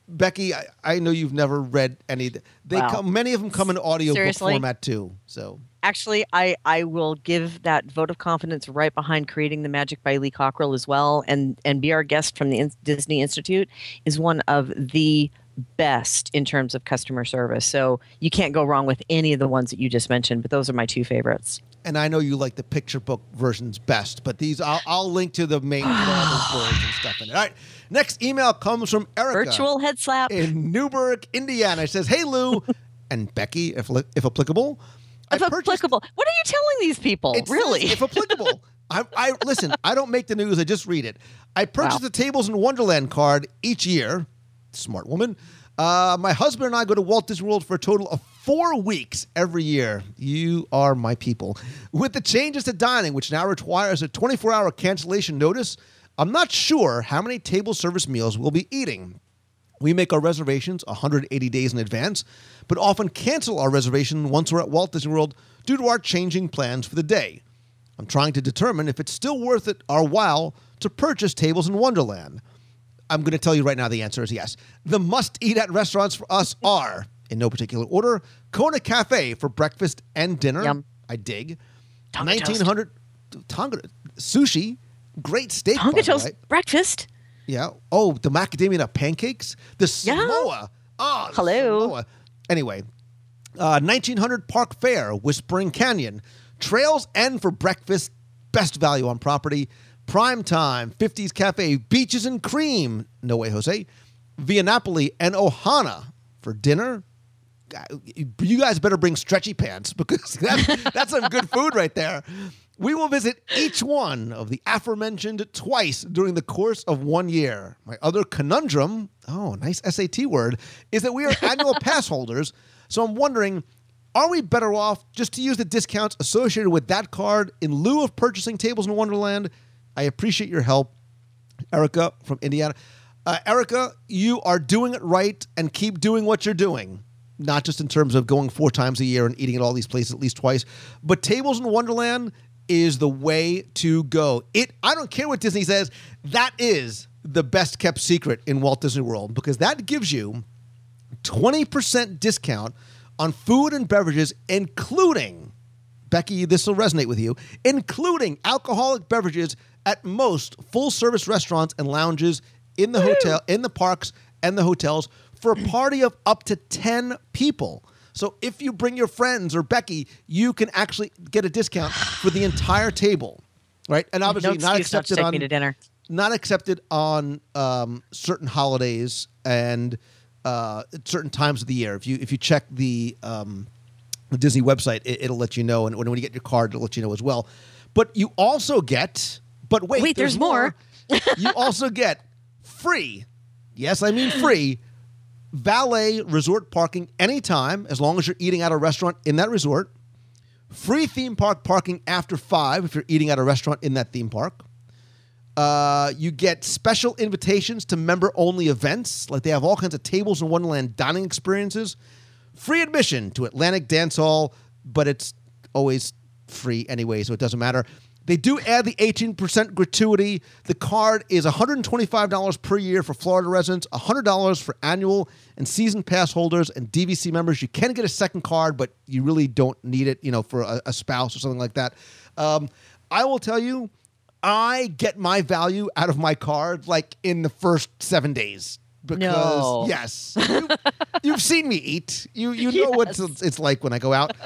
Becky, I know you've never read any. Wow. Many of them come in audiobook Seriously? format too. So Actually, I will give that vote of confidence right behind Creating the Magic by Lee Cockrell as well. And Be Our Guest from the Disney Institute is one of the best in terms of customer service. So you can't go wrong with any of the ones that you just mentioned, but those are my two favorites. and I know you like the picture book versions best, but these I'll link to the main words and stuff in it. All right. Next email comes from Erica. Virtual head slap. In Newburgh, Indiana. It says, "Hey Lou and Becky, if applicable." If applicable. What are you telling these people? It Really? says, if applicable. I listen, I don't make the news, I just read it. I purchase the Tables in Wonderland card each year. Smart woman. My husband and I go to Walt Disney World for a total of 4 weeks every year. You are my people. With the changes to dining, which now requires a 24-hour cancellation notice, I'm not sure how many table service meals we'll be eating. We make our reservations 180 days in advance, but often cancel our reservation once we're at Walt Disney World due to our changing plans for the day. I'm trying to determine if it's still worth it our while to purchase Tables in Wonderland. I'm going to tell you right now the answer is yes. The must-eat-at restaurants for us are, in no particular order, Kona Cafe for breakfast and dinner. Yum. I dig. Tonga toast. 1900 Tonga sushi, great steak. by Tonga the toast way. breakfast. Yeah. Oh, the macadamia nut pancakes, the Yeah. Samoa. Oh, the Hello. Samoa. Anyway, 1900 Park Fair, Whispering Canyon, Trails End for breakfast, best value on property. Prime Time, 50s Cafe, Beaches and Cream, no way, Jose. Via Napoli and Ohana for dinner. You guys better bring stretchy pants because that's some good food right there. We will visit each one of the aforementioned twice during the course of 1 year. My other conundrum, nice SAT word, is that we are annual pass holders. So I'm wondering, are we better off just to use the discounts associated with that card in lieu of purchasing Tables in Wonderland? I appreciate your help, Erica from Indiana. Erica, you are doing it right, and keep doing what you're doing. Not just in terms of going 4 times a year and eating at all these places at least twice, but Tables in Wonderland is the way to go. I don't care what Disney says. That is the best kept secret in Walt Disney World because that gives you 20% discount on food and beverages, including, Becky, this will resonate with you, including alcoholic beverages at most full-service restaurants and lounges in the hotel, in the parks and the hotels for a party of up to 10 people. So if you bring your friends or Becky, you can actually get a discount for the entire table, right? And obviously no excuse not to take me to dinner. Not accepted on certain holidays and certain times of the year. If you check the Disney website, it'll let you know, and when you get your card, it'll let you know as well. But you also get, wait, there's more. You also get free, yes, I mean free, valet resort parking anytime, as long as you're eating at a restaurant in that resort. Free theme park parking after 5 if you're eating at a restaurant in that theme park. You get special invitations to member-only events, like they have all kinds of Tables in Wonderland dining experiences. Free admission to Atlantic Dance Hall, but it's always free anyway, so it doesn't matter. They do add the 18% gratuity. The card is $125 per year for Florida residents, $100 for annual and season pass holders and DVC members. You can get a second card, but you really don't need it, for a spouse or something like that. I will tell you, I get my value out of my card like in the first 7 days. Because, yes, you've seen me eat. You know what it's like when I go out.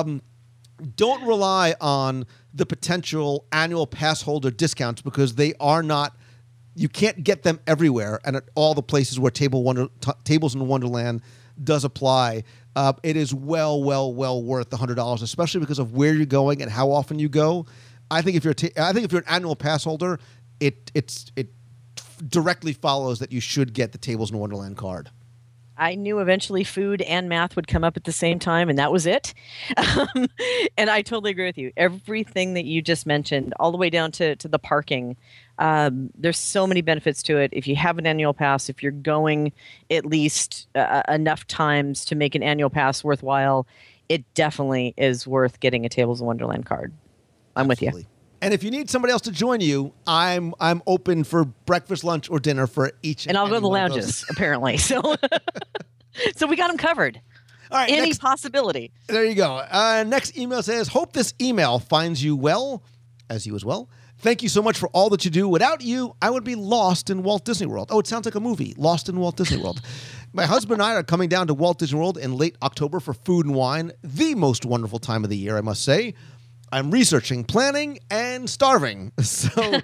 Don't rely on the potential annual pass holder discounts because they are not, you can't get them everywhere and at all the places where Tables in Wonderland does apply. It is well worth the $100, especially because of where you're going and how often you go. I think if you're an annual pass holder, it directly follows that you should get the Tables in Wonderland card. I knew eventually food and math would come up at the same time, and that was it. And I totally agree with you. Everything that you just mentioned, all the way down to the parking, there's so many benefits to it. If you have an annual pass, if you're going at least enough times to make an annual pass worthwhile, it definitely is worth getting a Tables in Wonderland card. I'm with you. And if you need somebody else to join you, I'm open for breakfast, lunch, or dinner for each. And I'll go to the any one of lounges, those. apparently. So, so we got them covered. All right, Any next, possibility. there you go. Next email says, hope this email finds you well, as you as well. Thank you so much for all that you do. Without you, I would be lost in Walt Disney World. Oh, it sounds like a movie, Lost in Walt Disney World. My husband and I are coming down to Walt Disney World in late October for Food and Wine, the most wonderful time of the year, I must say. I'm researching, planning, and starving. So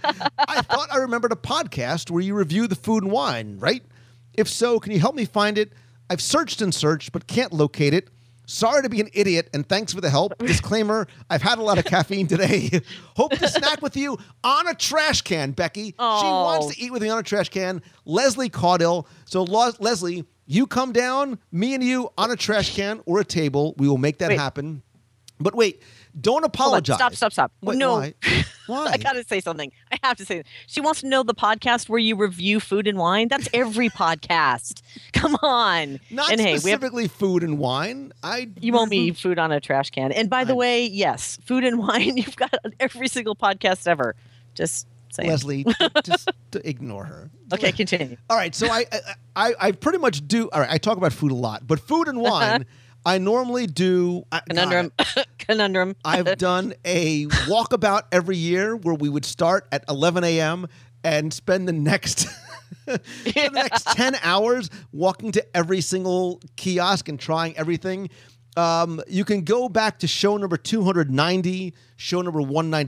I thought I remembered a podcast where you review the Food and Wine, right? If so, can you help me find it? I've searched and searched, but can't locate it. Sorry to be an idiot, and thanks for the help. Disclaimer, I've had a lot of caffeine today. Hope to snack with you on a trash can, Becky. She wants to eat with me on a trash can. Leslie Caudill. So, Leslie, you come down, me and you on a trash can or a table. We will make that happen. But wait, don't apologize. Hold on, stop. Wait, no. Why? Why? I got to say something. I have to say it. She wants to know the podcast where you review food and wine. That's every podcast. Come on. Not and specifically food and wine. You won't be food on a trash can. And by the way, yes, food and wine, you've got on every single podcast ever. Just saying. Leslie, just to ignore her. Okay, continue. All right, so I pretty much do. All right, I talk about food a lot, but food and wine, I normally do. Conundrum. Conundrum. I've done a walkabout every year where we would start at 11 a.m. and spend the next. For the next 10 hours walking to every single kiosk and trying everything. You can go back to show number 290, show number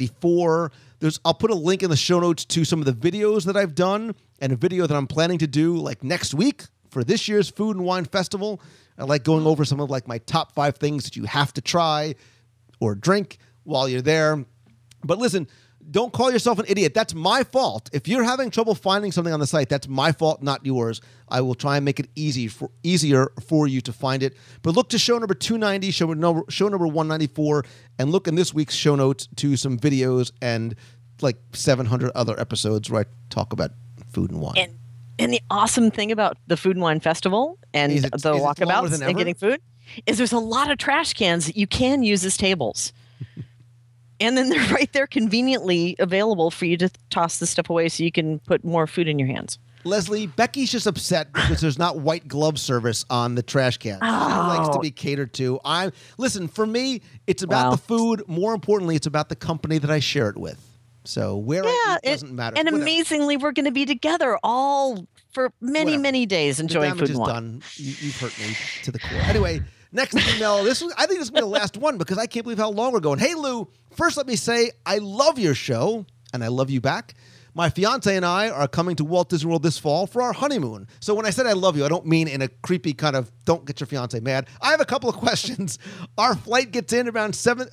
194. I'll put a link in the show notes to some of the videos that I've done and a video that I'm planning to do like next week for this year's Food and Wine Festival. I like going over some of like my top 5 things that you have to try or drink while you're there. But listen, don't call yourself an idiot. That's my fault. If you're having trouble finding something on the site, that's my fault, not yours. I will try and make it easier for you to find it. But look to show number 290, show number 194, and look in this week's show notes to some videos and like 700 other episodes where I talk about food and wine. And the awesome thing about the Food and Wine Festival and the walkabouts and getting food is there's a lot of trash cans that you can use as tables. And then they're right there conveniently available for you to toss the stuff away so you can put more food in your hands. Leslie, Becky's just upset because there's not white glove service on the trash can. She likes to be catered to. Listen, for me, it's about the food. More importantly, it's about the company that I share it with. So where I eat doesn't matter. And Whatever. Amazingly, we're going to be together all for many, many days enjoying food and wine. The damage is done. You've hurt me to the core. Anyway, next email. I think this is going to be the last one because I can't believe how long we're going. Hey, Lou, first let me say I love your show, and I love you back. My fiance and I are coming to Walt Disney World this fall for our honeymoon. So when I said I love you, I don't mean in a creepy kind of don't get your fiance mad. I have a couple of questions. Our flight gets in around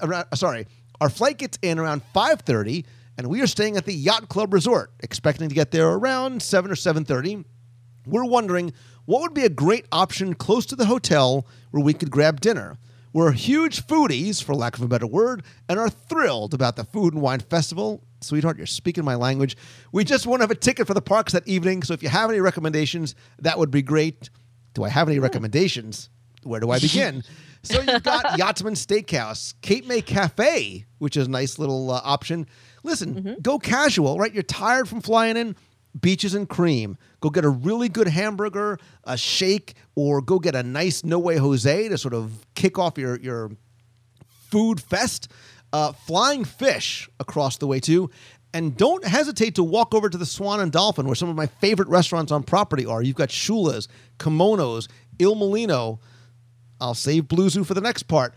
5:30, and we are staying at the Yacht Club Resort, expecting to get there around 7 or 7:30. We're wondering what would be a great option close to the hotel where we could grab dinner. We're huge foodies, for lack of a better word, and are thrilled about the Food and Wine Festival. Sweetheart, you're speaking my language. We just want to have a ticket for the parks that evening, so if you have any recommendations, that would be great. Do I have any recommendations? Where do I begin? So you've got Yachtsman Steakhouse, Cape May Cafe, which is a nice little option. Listen, go casual, right? You're tired from flying in. Beaches and cream. Go get a really good hamburger, a shake, or go get a nice No Way Jose to sort of kick off your food fest. Flying Fish across the way too. And don't hesitate to walk over to the Swan and Dolphin, where some of my favorite restaurants on property are. You've got Shula's, Kimonos, Il Molino. I'll save Blue Zoo for the next part.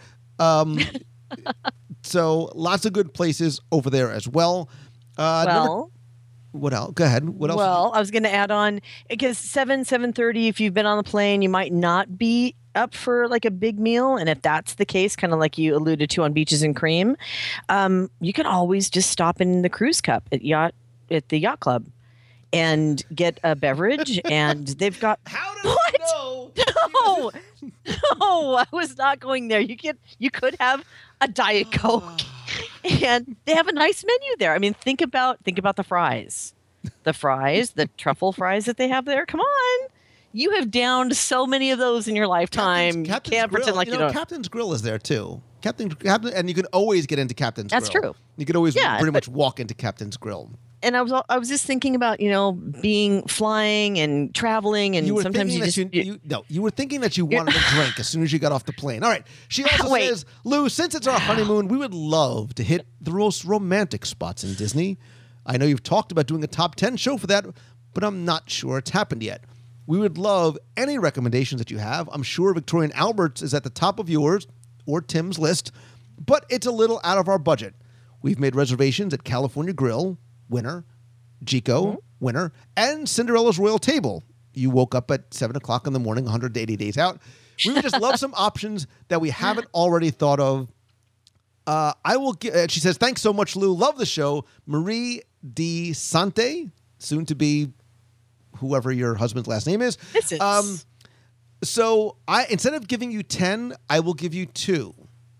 So lots of good places over there as well. What else? Go ahead. What else? Well, I was going to add on because 7:30. If you've been on the plane, you might not be up for like a big meal, and if that's the case, kind of like you alluded to on Beaches and Cream, you can always just stop in the Cruise Cup at the Yacht Club and get a beverage, and they've got. How did I know? No, I was not going there. You could have a Diet Coke. And they have a nice menu there. I mean, think about the fries. The truffle fries that they have there. Come on. You have downed so many of those in your lifetime. Captain's You can't Grill. pretend like you don't. Captain's Grill is there too. Captain, and you can always get into Captain's That's Grill. true. You can always Yeah, pretty but- much walk into Captain's Grill. And I was just thinking about, being flying and traveling, and You were sometimes thinking you just you were thinking that you wanted a drink as soon as you got off the plane. All right. She also Wait. says, Lou, since it's our honeymoon, we would love to hit the most romantic spots in Disney. I know you've talked about doing a top 10 show for that, but I'm not sure it's happened yet. We would love any recommendations that you have. I'm sure Victoria and Albert's is at the top of yours or Tim's list, but it's a little out of our budget. We've made reservations at California Grill, winner, Jico, winner, and Cinderella's Royal Table. You woke up at 7 o'clock in the morning, 180 days out. We would just love some options that we haven't already thought of. I will get, she says, thanks so much, Lou. Love the show. Marie De Sante, soon to be whoever your husband's last name is. This is. So instead of giving you 10, I will give you 2.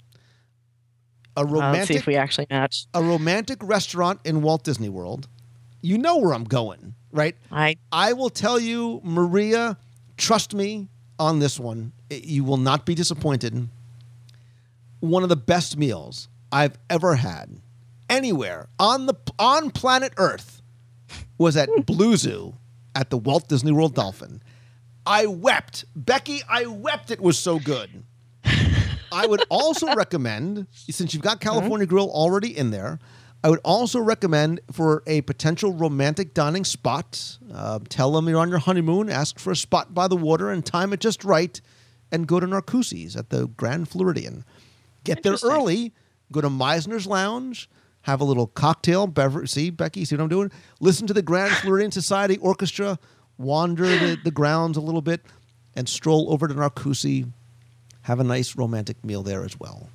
Let's see if we actually match. A romantic restaurant in Walt Disney World. You know where I'm going, right? I will tell you, Maria, trust me on this one. You will not be disappointed. One of the best meals I've ever had anywhere on planet Earth was at Blue Zoo at the Walt Disney World Dolphin. I wept. Becky, I wept. It was so good. I would also recommend, since you've got California Grill already in there, I would also recommend for a potential romantic dining spot, tell them you're on your honeymoon, ask for a spot by the water and time it just right, and go to Narcoossee's at the Grand Floridian. Get there early, go to Meisner's Lounge, have a little cocktail beverage. See, Becky, see what I'm doing? Listen to the Grand Floridian Society Orchestra, wander the grounds a little bit, and stroll over to Narcoossee. Have a nice romantic meal there as well.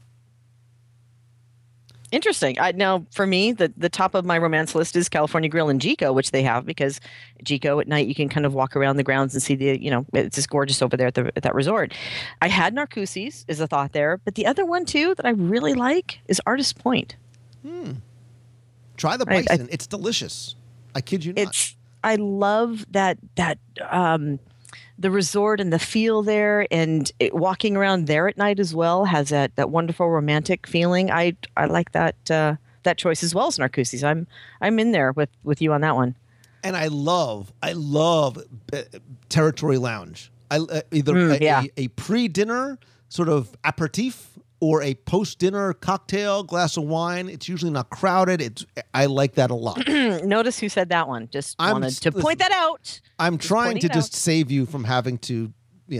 Interesting. Now, for me, the top of my romance list is California Grill and Jico, which they have, because Jico at night you can kind of walk around the grounds and see it's just gorgeous over there at that resort. I had Narcoossee's is a thought there, but the other one too that I really like is Artist Point. Try the bison. It's delicious. I kid you not. I love that the resort and the feel there, and walking around there at night as well has that wonderful romantic feeling. I like that choice as well as Narcoossee's. I'm in there with you on that one. And I love Territory Lounge. Either a pre-dinner sort of aperitif or a post-dinner cocktail, glass of wine. It's usually not crowded. I like that a lot. Notice who said that one. Just wanted to point that out. I'm trying to just save you from having to,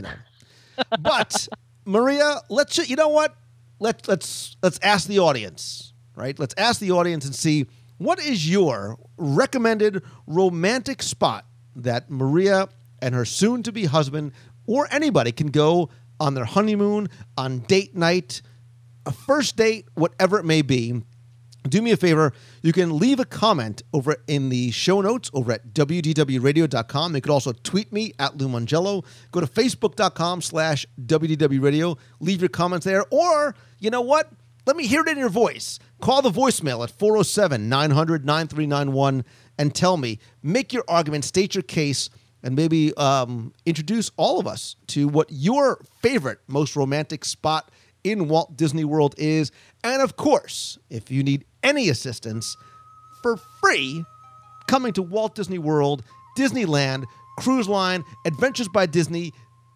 But Maria, you know what? Let's ask the audience, right? Let's ask the audience and see what is your recommended romantic spot that Maria and her soon-to-be husband or anybody can go on their honeymoon, on date night, a first date, whatever it may be. Do me a favor. You can leave a comment over in the show notes over at WDWRadio.com. You could also tweet me at Lou Mongello. Go to Facebook.com/WDWRadio. Leave your comments there. Or, you know what? Let me hear it in your voice. Call the voicemail at 407-900-9391 and tell me. Make your argument, state your case, and maybe introduce all of us to what your favorite, most romantic spot in Walt Disney World is. And of course, if you need any assistance for free, coming to Walt Disney World, Disneyland, Cruise Line, Adventures by Disney,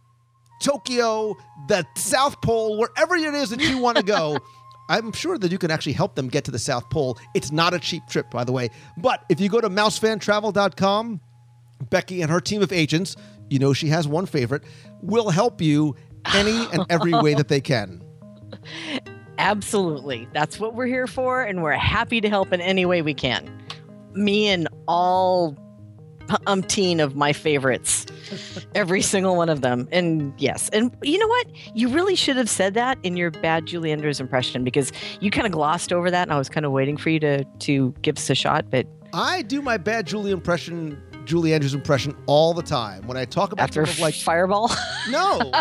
Tokyo, the South Pole, wherever it is that you want to go, I'm sure that you can actually help them get to the South Pole. It's not a cheap trip, by the way. But if you go to mousefantravel.com, Becky and her team of agents, she has one favorite, will help you any and every way that they can. Absolutely. That's what we're here for, and we're happy to help in any way we can. Me and all umpteen of my favorites. Every single one of them. And yes. And you know what? You really should have said that in your bad Julie Andrews impression, because you kind of glossed over that, and I was kind of waiting for you to give us a shot. But I do my bad Julie Andrews impression all the time. When I talk about after sort of Fireball? No.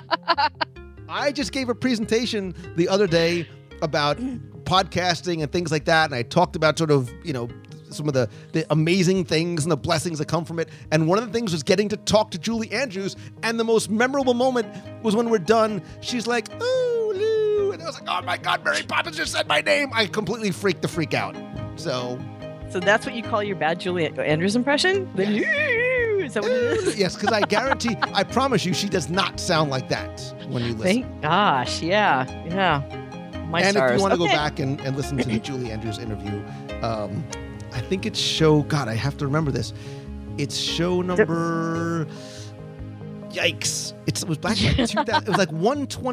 I just gave a presentation the other day about podcasting and things like that, and I talked about sort of, some of the amazing things and the blessings that come from it. And one of the things was getting to talk to Julie Andrews, and the most memorable moment was when we're done. She's like, "Oh, Lou," I was like, oh my God, Mary Poppins just said my name. I completely freaked the freak out. So that's what you call your bad Julie Andrews impression? Is that what it is? Yes, because I guarantee, I promise you, she does not sound like that when you listen. Thank gosh. Yeah. My and stars. if you want to go Okay. back and listen to the Julie Andrews interview, I think it's show, God, I have to remember this. It's show number, yikes. It was back in 2000, it was like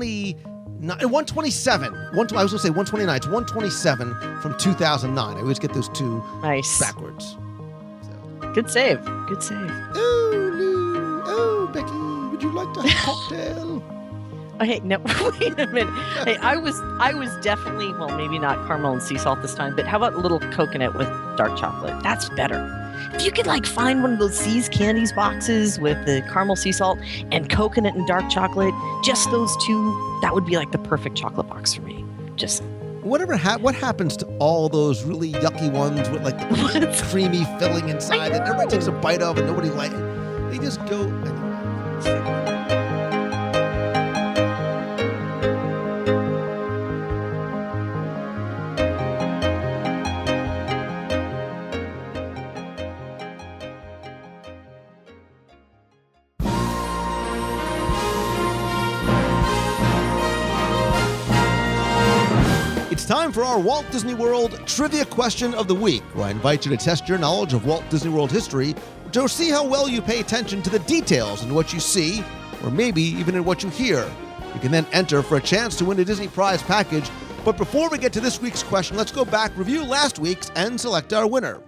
127. I was going to say 129. It's 127 from 2009. I always get those two Nice. backwards. So. Good save. Good save. Oh, Lou. Oh, Becky, would you like to have a cocktail? Oh, hey, no, wait a minute. Hey, I was definitely, well, maybe not caramel and sea salt this time, but how about a little coconut with dark chocolate? That's better. If you could find one of those See's Candies boxes with the caramel sea salt and coconut and dark chocolate, just those two, that would be the perfect chocolate box for me. Just What happens to all those really yucky ones with the creamy filling inside that everybody takes a bite of and nobody likes it? They just go. It's time for our Walt Disney World Trivia Question of the Week, where I invite you to test your knowledge of Walt Disney World history to see how well you pay attention to the details in what you see, or maybe even in what you hear. You can then enter for a chance to win a Disney Prize package. But before we get to this week's question, let's go back, review last week's, and select our winner.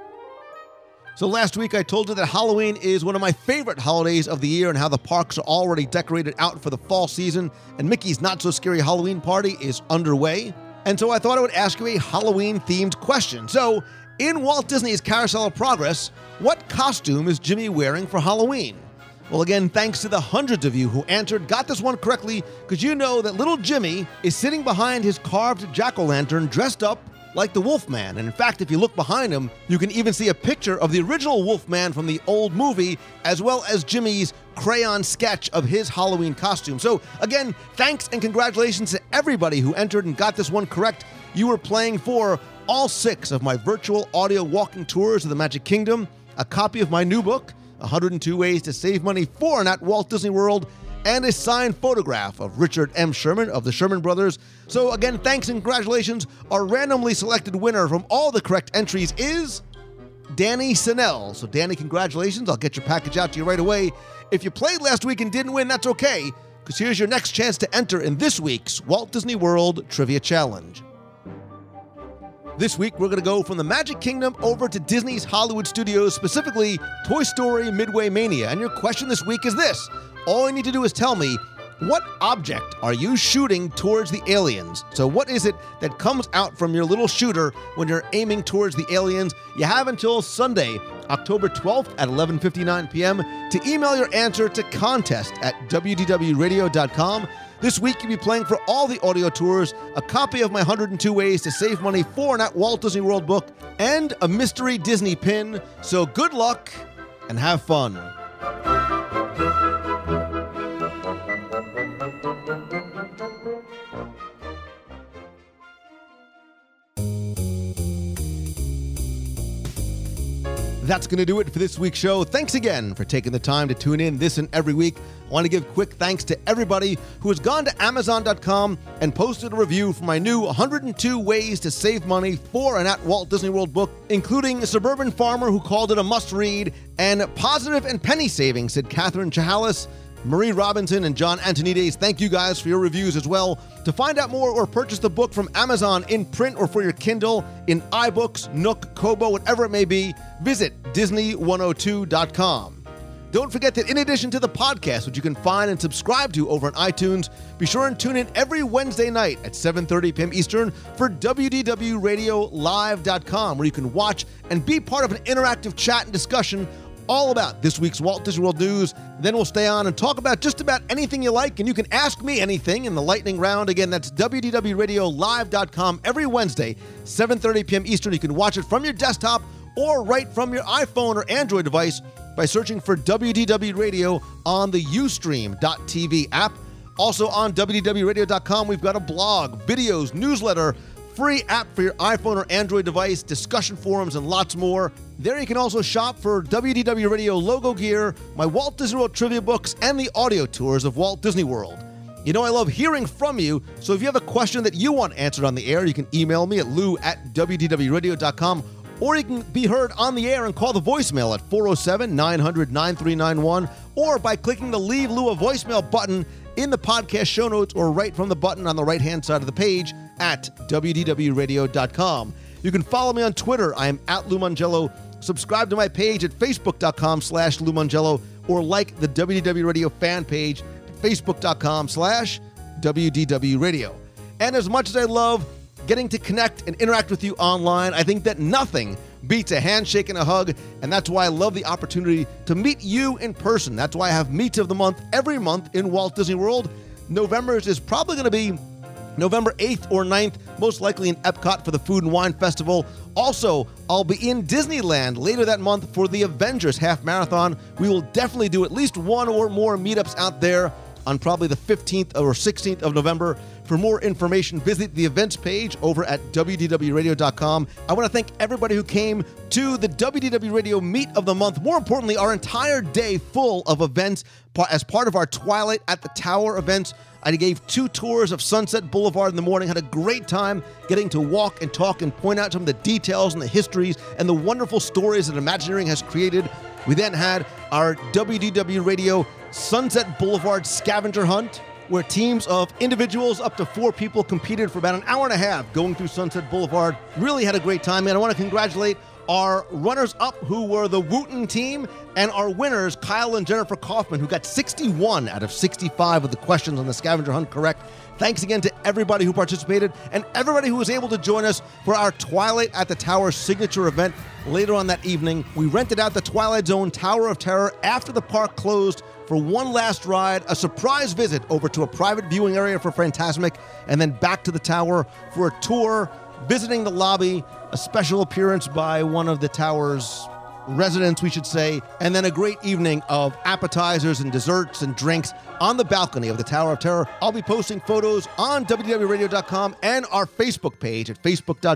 So last week I told you that Halloween is one of my favorite holidays of the year and how the parks are already decorated out for the fall season, and Mickey's Not So Scary Halloween Party is underway. And so I thought I would ask you a Halloween-themed question. So, in Walt Disney's Carousel of Progress, what costume is Jimmy wearing for Halloween? Well, again, thanks to the hundreds of you who got this one correctly, because you know that little Jimmy is sitting behind his carved jack-o'-lantern dressed up like the Wolfman. And in fact, if you look behind him, you can even see a picture of the original Wolfman from the old movie, as well as Jimmy's crayon sketch of his Halloween costume. So again, thanks and congratulations to everybody who entered and got this one correct. You were playing for all 6 of my virtual audio walking tours of the Magic Kingdom, a copy of my new book, 102 Ways to Save Money for and at Walt Disney World, and a signed photograph of Richard M. Sherman of the Sherman Brothers. So again, thanks and congratulations. Our randomly selected winner from all the correct entries is Danny Sinnell. So Danny, congratulations. I'll get your package out to you right away. If you played last week and didn't win, that's okay, because here's your next chance to enter in this week's Walt Disney World Trivia Challenge. This week, we're going to go from the Magic Kingdom over to Disney's Hollywood Studios, specifically Toy Story Midway Mania. And your question this week is this. All you need to do is tell me, what object are you shooting towards the aliens? So what is it that comes out from your little shooter when you're aiming towards the aliens? You have until Sunday, October 12th at 11:59 p.m. to email your answer to contest@wdwradio.com. This week, you'll be playing for all the audio tours, a copy of my 102 Ways to Save Money for and at Walt Disney World book, and a mystery Disney pin. So good luck and have fun. That's going to do it for this week's show. Thanks again for taking the time to tune in this and every week. I want to give quick thanks to everybody who has gone to Amazon.com and posted a review for my new 102 Ways to Save Money for and at Walt Disney World book, including a suburban farmer who called it a must-read, and positive and penny saving, said Catherine Chahalis, Marie Robinson, and John Antonides. Thank you guys for your reviews as well. To find out more or purchase the book from Amazon in print or for your Kindle, in iBooks, Nook, Kobo, whatever it may be, visit Disney102.com. Don't forget that in addition to the podcast, which you can find and subscribe to over on iTunes, be sure and tune in every Wednesday night at 7:30 p.m. Eastern for WDWRadioLive.com, where you can watch and be part of an interactive chat and discussion all about this week's Walt Disney World news. Then we'll stay on and talk about just about anything you like, and you can ask me anything in the lightning round. Again, that's WDWRadioLive.com every Wednesday, 7:30 p.m. Eastern. You can watch it from your desktop or right from your iPhone or Android device by searching for WDW Radio on the Ustream.tv app. Also on WDWRadio.com, we've got a blog, videos, newsletter, free app for your iPhone or Android device, discussion forums, and lots more. There you can also shop for WDW Radio logo gear, my Walt Disney World trivia books, and the audio tours of Walt Disney World. You know I love hearing from you, so if you have a question that you want answered on the air, you can email me at lou@wdwradio.com, or you can be heard on the air and call the voicemail at 407-900-9391, or by clicking the Leave Lou a Voicemail button in the podcast show notes or right from the button on the right-hand side of the page at wdwradio.com. You can follow me on Twitter. I am at Lou Mongello. Subscribe to my page at facebook.com/Lou Mongello, or like the WDW Radio fan page at facebook.com/WDW Radio. And as much as I love getting to connect and interact with you online, I think that nothing beats a handshake and a hug, and that's why I love the opportunity to meet you in person. That's why I have Meet of the Month every month in Walt Disney World. November's is probably going to be November 8th or 9th, most likely in Epcot for the Food and Wine Festival. Also, I'll be in Disneyland later that month for the Avengers Half Marathon. We will definitely do at least one or more meetups out there on probably the 15th or 16th of November. For more information, visit the events page over at WDWRadio.com. I want to thank everybody who came to the WDW Radio Meet of the Month. More importantly, our entire day full of events as part of our Twilight at the Tower events. I gave 2 tours of Sunset Boulevard in the morning, had a great time getting to walk and talk and point out some of the details and the histories and the wonderful stories that Imagineering has created. We then had our WDW Radio Sunset Boulevard scavenger hunt, where teams of individuals up to 4 people competed for about an hour and a half going through Sunset Boulevard. Really had a great time, and I want to congratulate our runners-up, who were the Wooten team, and our winners, Kyle and Jennifer Kaufman, who got 61 out of 65 of the questions on the scavenger hunt correct. Thanks again to everybody who participated and everybody who was able to join us for our Twilight at the Tower signature event later on that evening. We rented out the Twilight Zone Tower of Terror after the park closed for one last ride, a surprise visit over to a private viewing area for Fantasmic, and then back to the tower for a tour, visiting the lobby, a special appearance by one of the tower's residents, we should say, and then a great evening of appetizers and desserts and drinks on the balcony of the Tower of Terror. I'll be posting photos on WDWRadio.com and our Facebook page at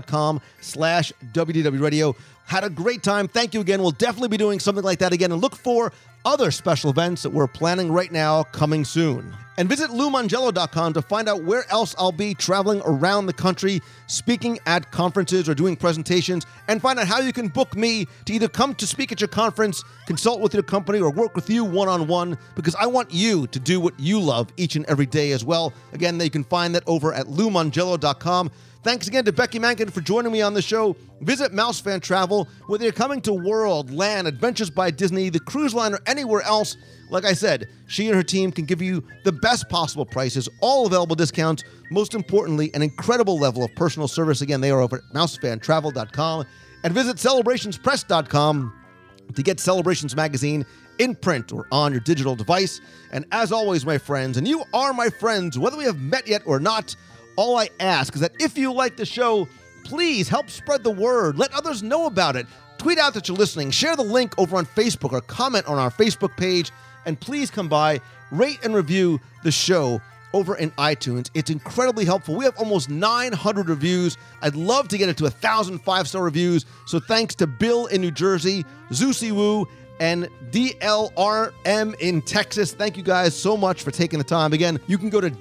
facebook.com/WDWRadio. Had a great time. Thank you again. We'll definitely be doing something like that again, and look for other special events that we're planning right now coming soon. And visit LouMongello.com to find out where else I'll be traveling around the country, speaking at conferences or doing presentations, and find out how you can book me to either come to speak at your conference, consult with your company, or work with you one-on-one, because I want you to do what you love each and every day as well. Again, you can find that over at LouMongello.com. Thanks again to Becky Mankin for joining me on the show. Visit Mouse Fan Travel, whether you're coming to World, Land, Adventures by Disney, the cruise line, or anywhere else. Like I said, she and her team can give you the best possible prices, all available discounts, most importantly, an incredible level of personal service. Again, they are over at mousefantravel.com. And visit celebrationspress.com to get Celebrations Magazine in print or on your digital device. And as always, my friends, and you are my friends, whether we have met yet or not, all I ask is that if you like the show, please help spread the word. Let others know about it. Tweet out that you're listening. Share the link over on Facebook or comment on our Facebook page. And please come by, rate and review the show over in iTunes. It's incredibly helpful. We have almost 900 reviews. I'd love to get it to 1,000 5-star reviews. So thanks to Bill in New Jersey, Zusi Wu, and DLRM in Texas. Thank you guys so much for taking the time. Again, you can go to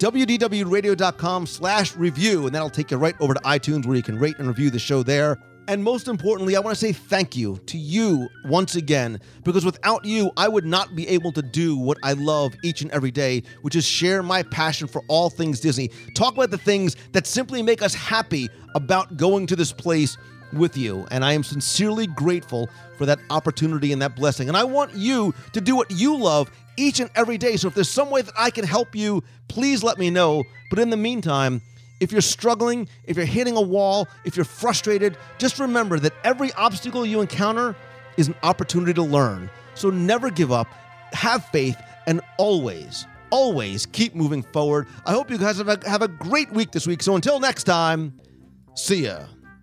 wdwradio.com/review, and that'll take you right over to iTunes, where you can rate and review the show there. And most importantly, I want to say thank you to you once again, because without you, I would not be able to do what I love each and every day, which is share my passion for all things Disney. Talk about the things that simply make us happy about going to this place with you. And I am sincerely grateful for that opportunity and that blessing. And I want you to do what you love each and every day. So if there's some way that I can help you, please let me know. But in the meantime, if you're struggling, if you're hitting a wall, if you're frustrated, just remember that every obstacle you encounter is an opportunity to learn. So never give up, have faith, and always keep moving forward. I hope you guys have a great week this week. So until next time, see ya.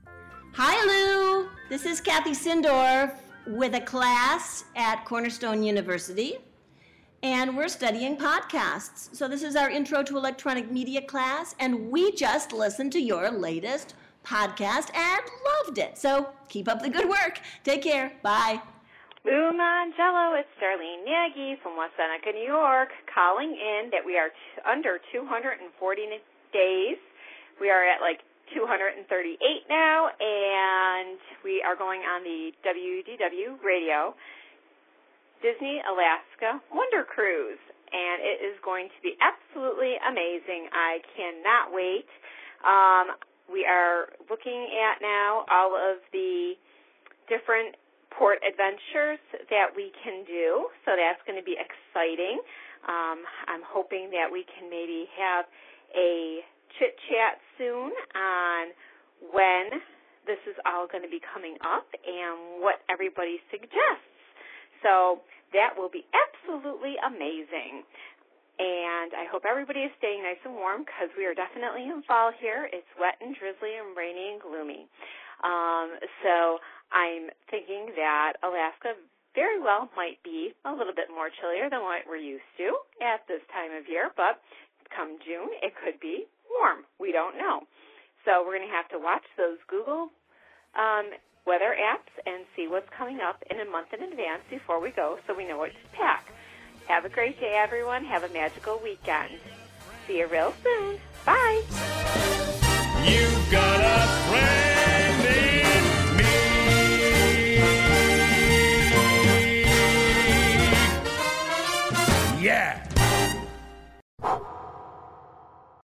Hi, Lou. This is Kathy Sindorf with a class at Cornerstone University. and we're studying podcasts. So this is our Intro to Electronic Media class, and we just listened to your latest podcast and loved it. So keep up the good work. Take care. Bye. Lou Mangello, it's Darlene Nagy from West Seneca, New York, calling in that we are under 240 days. We are at like 238 now, and we are going on the WDW Radio Disney Alaska Wonder Cruise, and it is going to be absolutely amazing. I cannot wait. We are looking at now all of the different port adventures that we can do, so that's going to be exciting. I'm hoping that we can maybe have a chit-chat soon on when this is all going to be coming up and what everybody suggests. So that will be absolutely amazing. And I hope everybody is staying nice and warm because we are definitely in fall here. It's wet and drizzly and rainy and gloomy. So I'm thinking that Alaska very well might be a little bit more chillier than what we're used to at this time of year, but come June, it could be warm. We don't know. So we're going to have to watch those Google weather apps and see what's coming up in a month in advance before we go so we know what to pack. Have a great day, everyone. Have a magical weekend. See you real soon. Bye. You've got a friend in me. Yeah.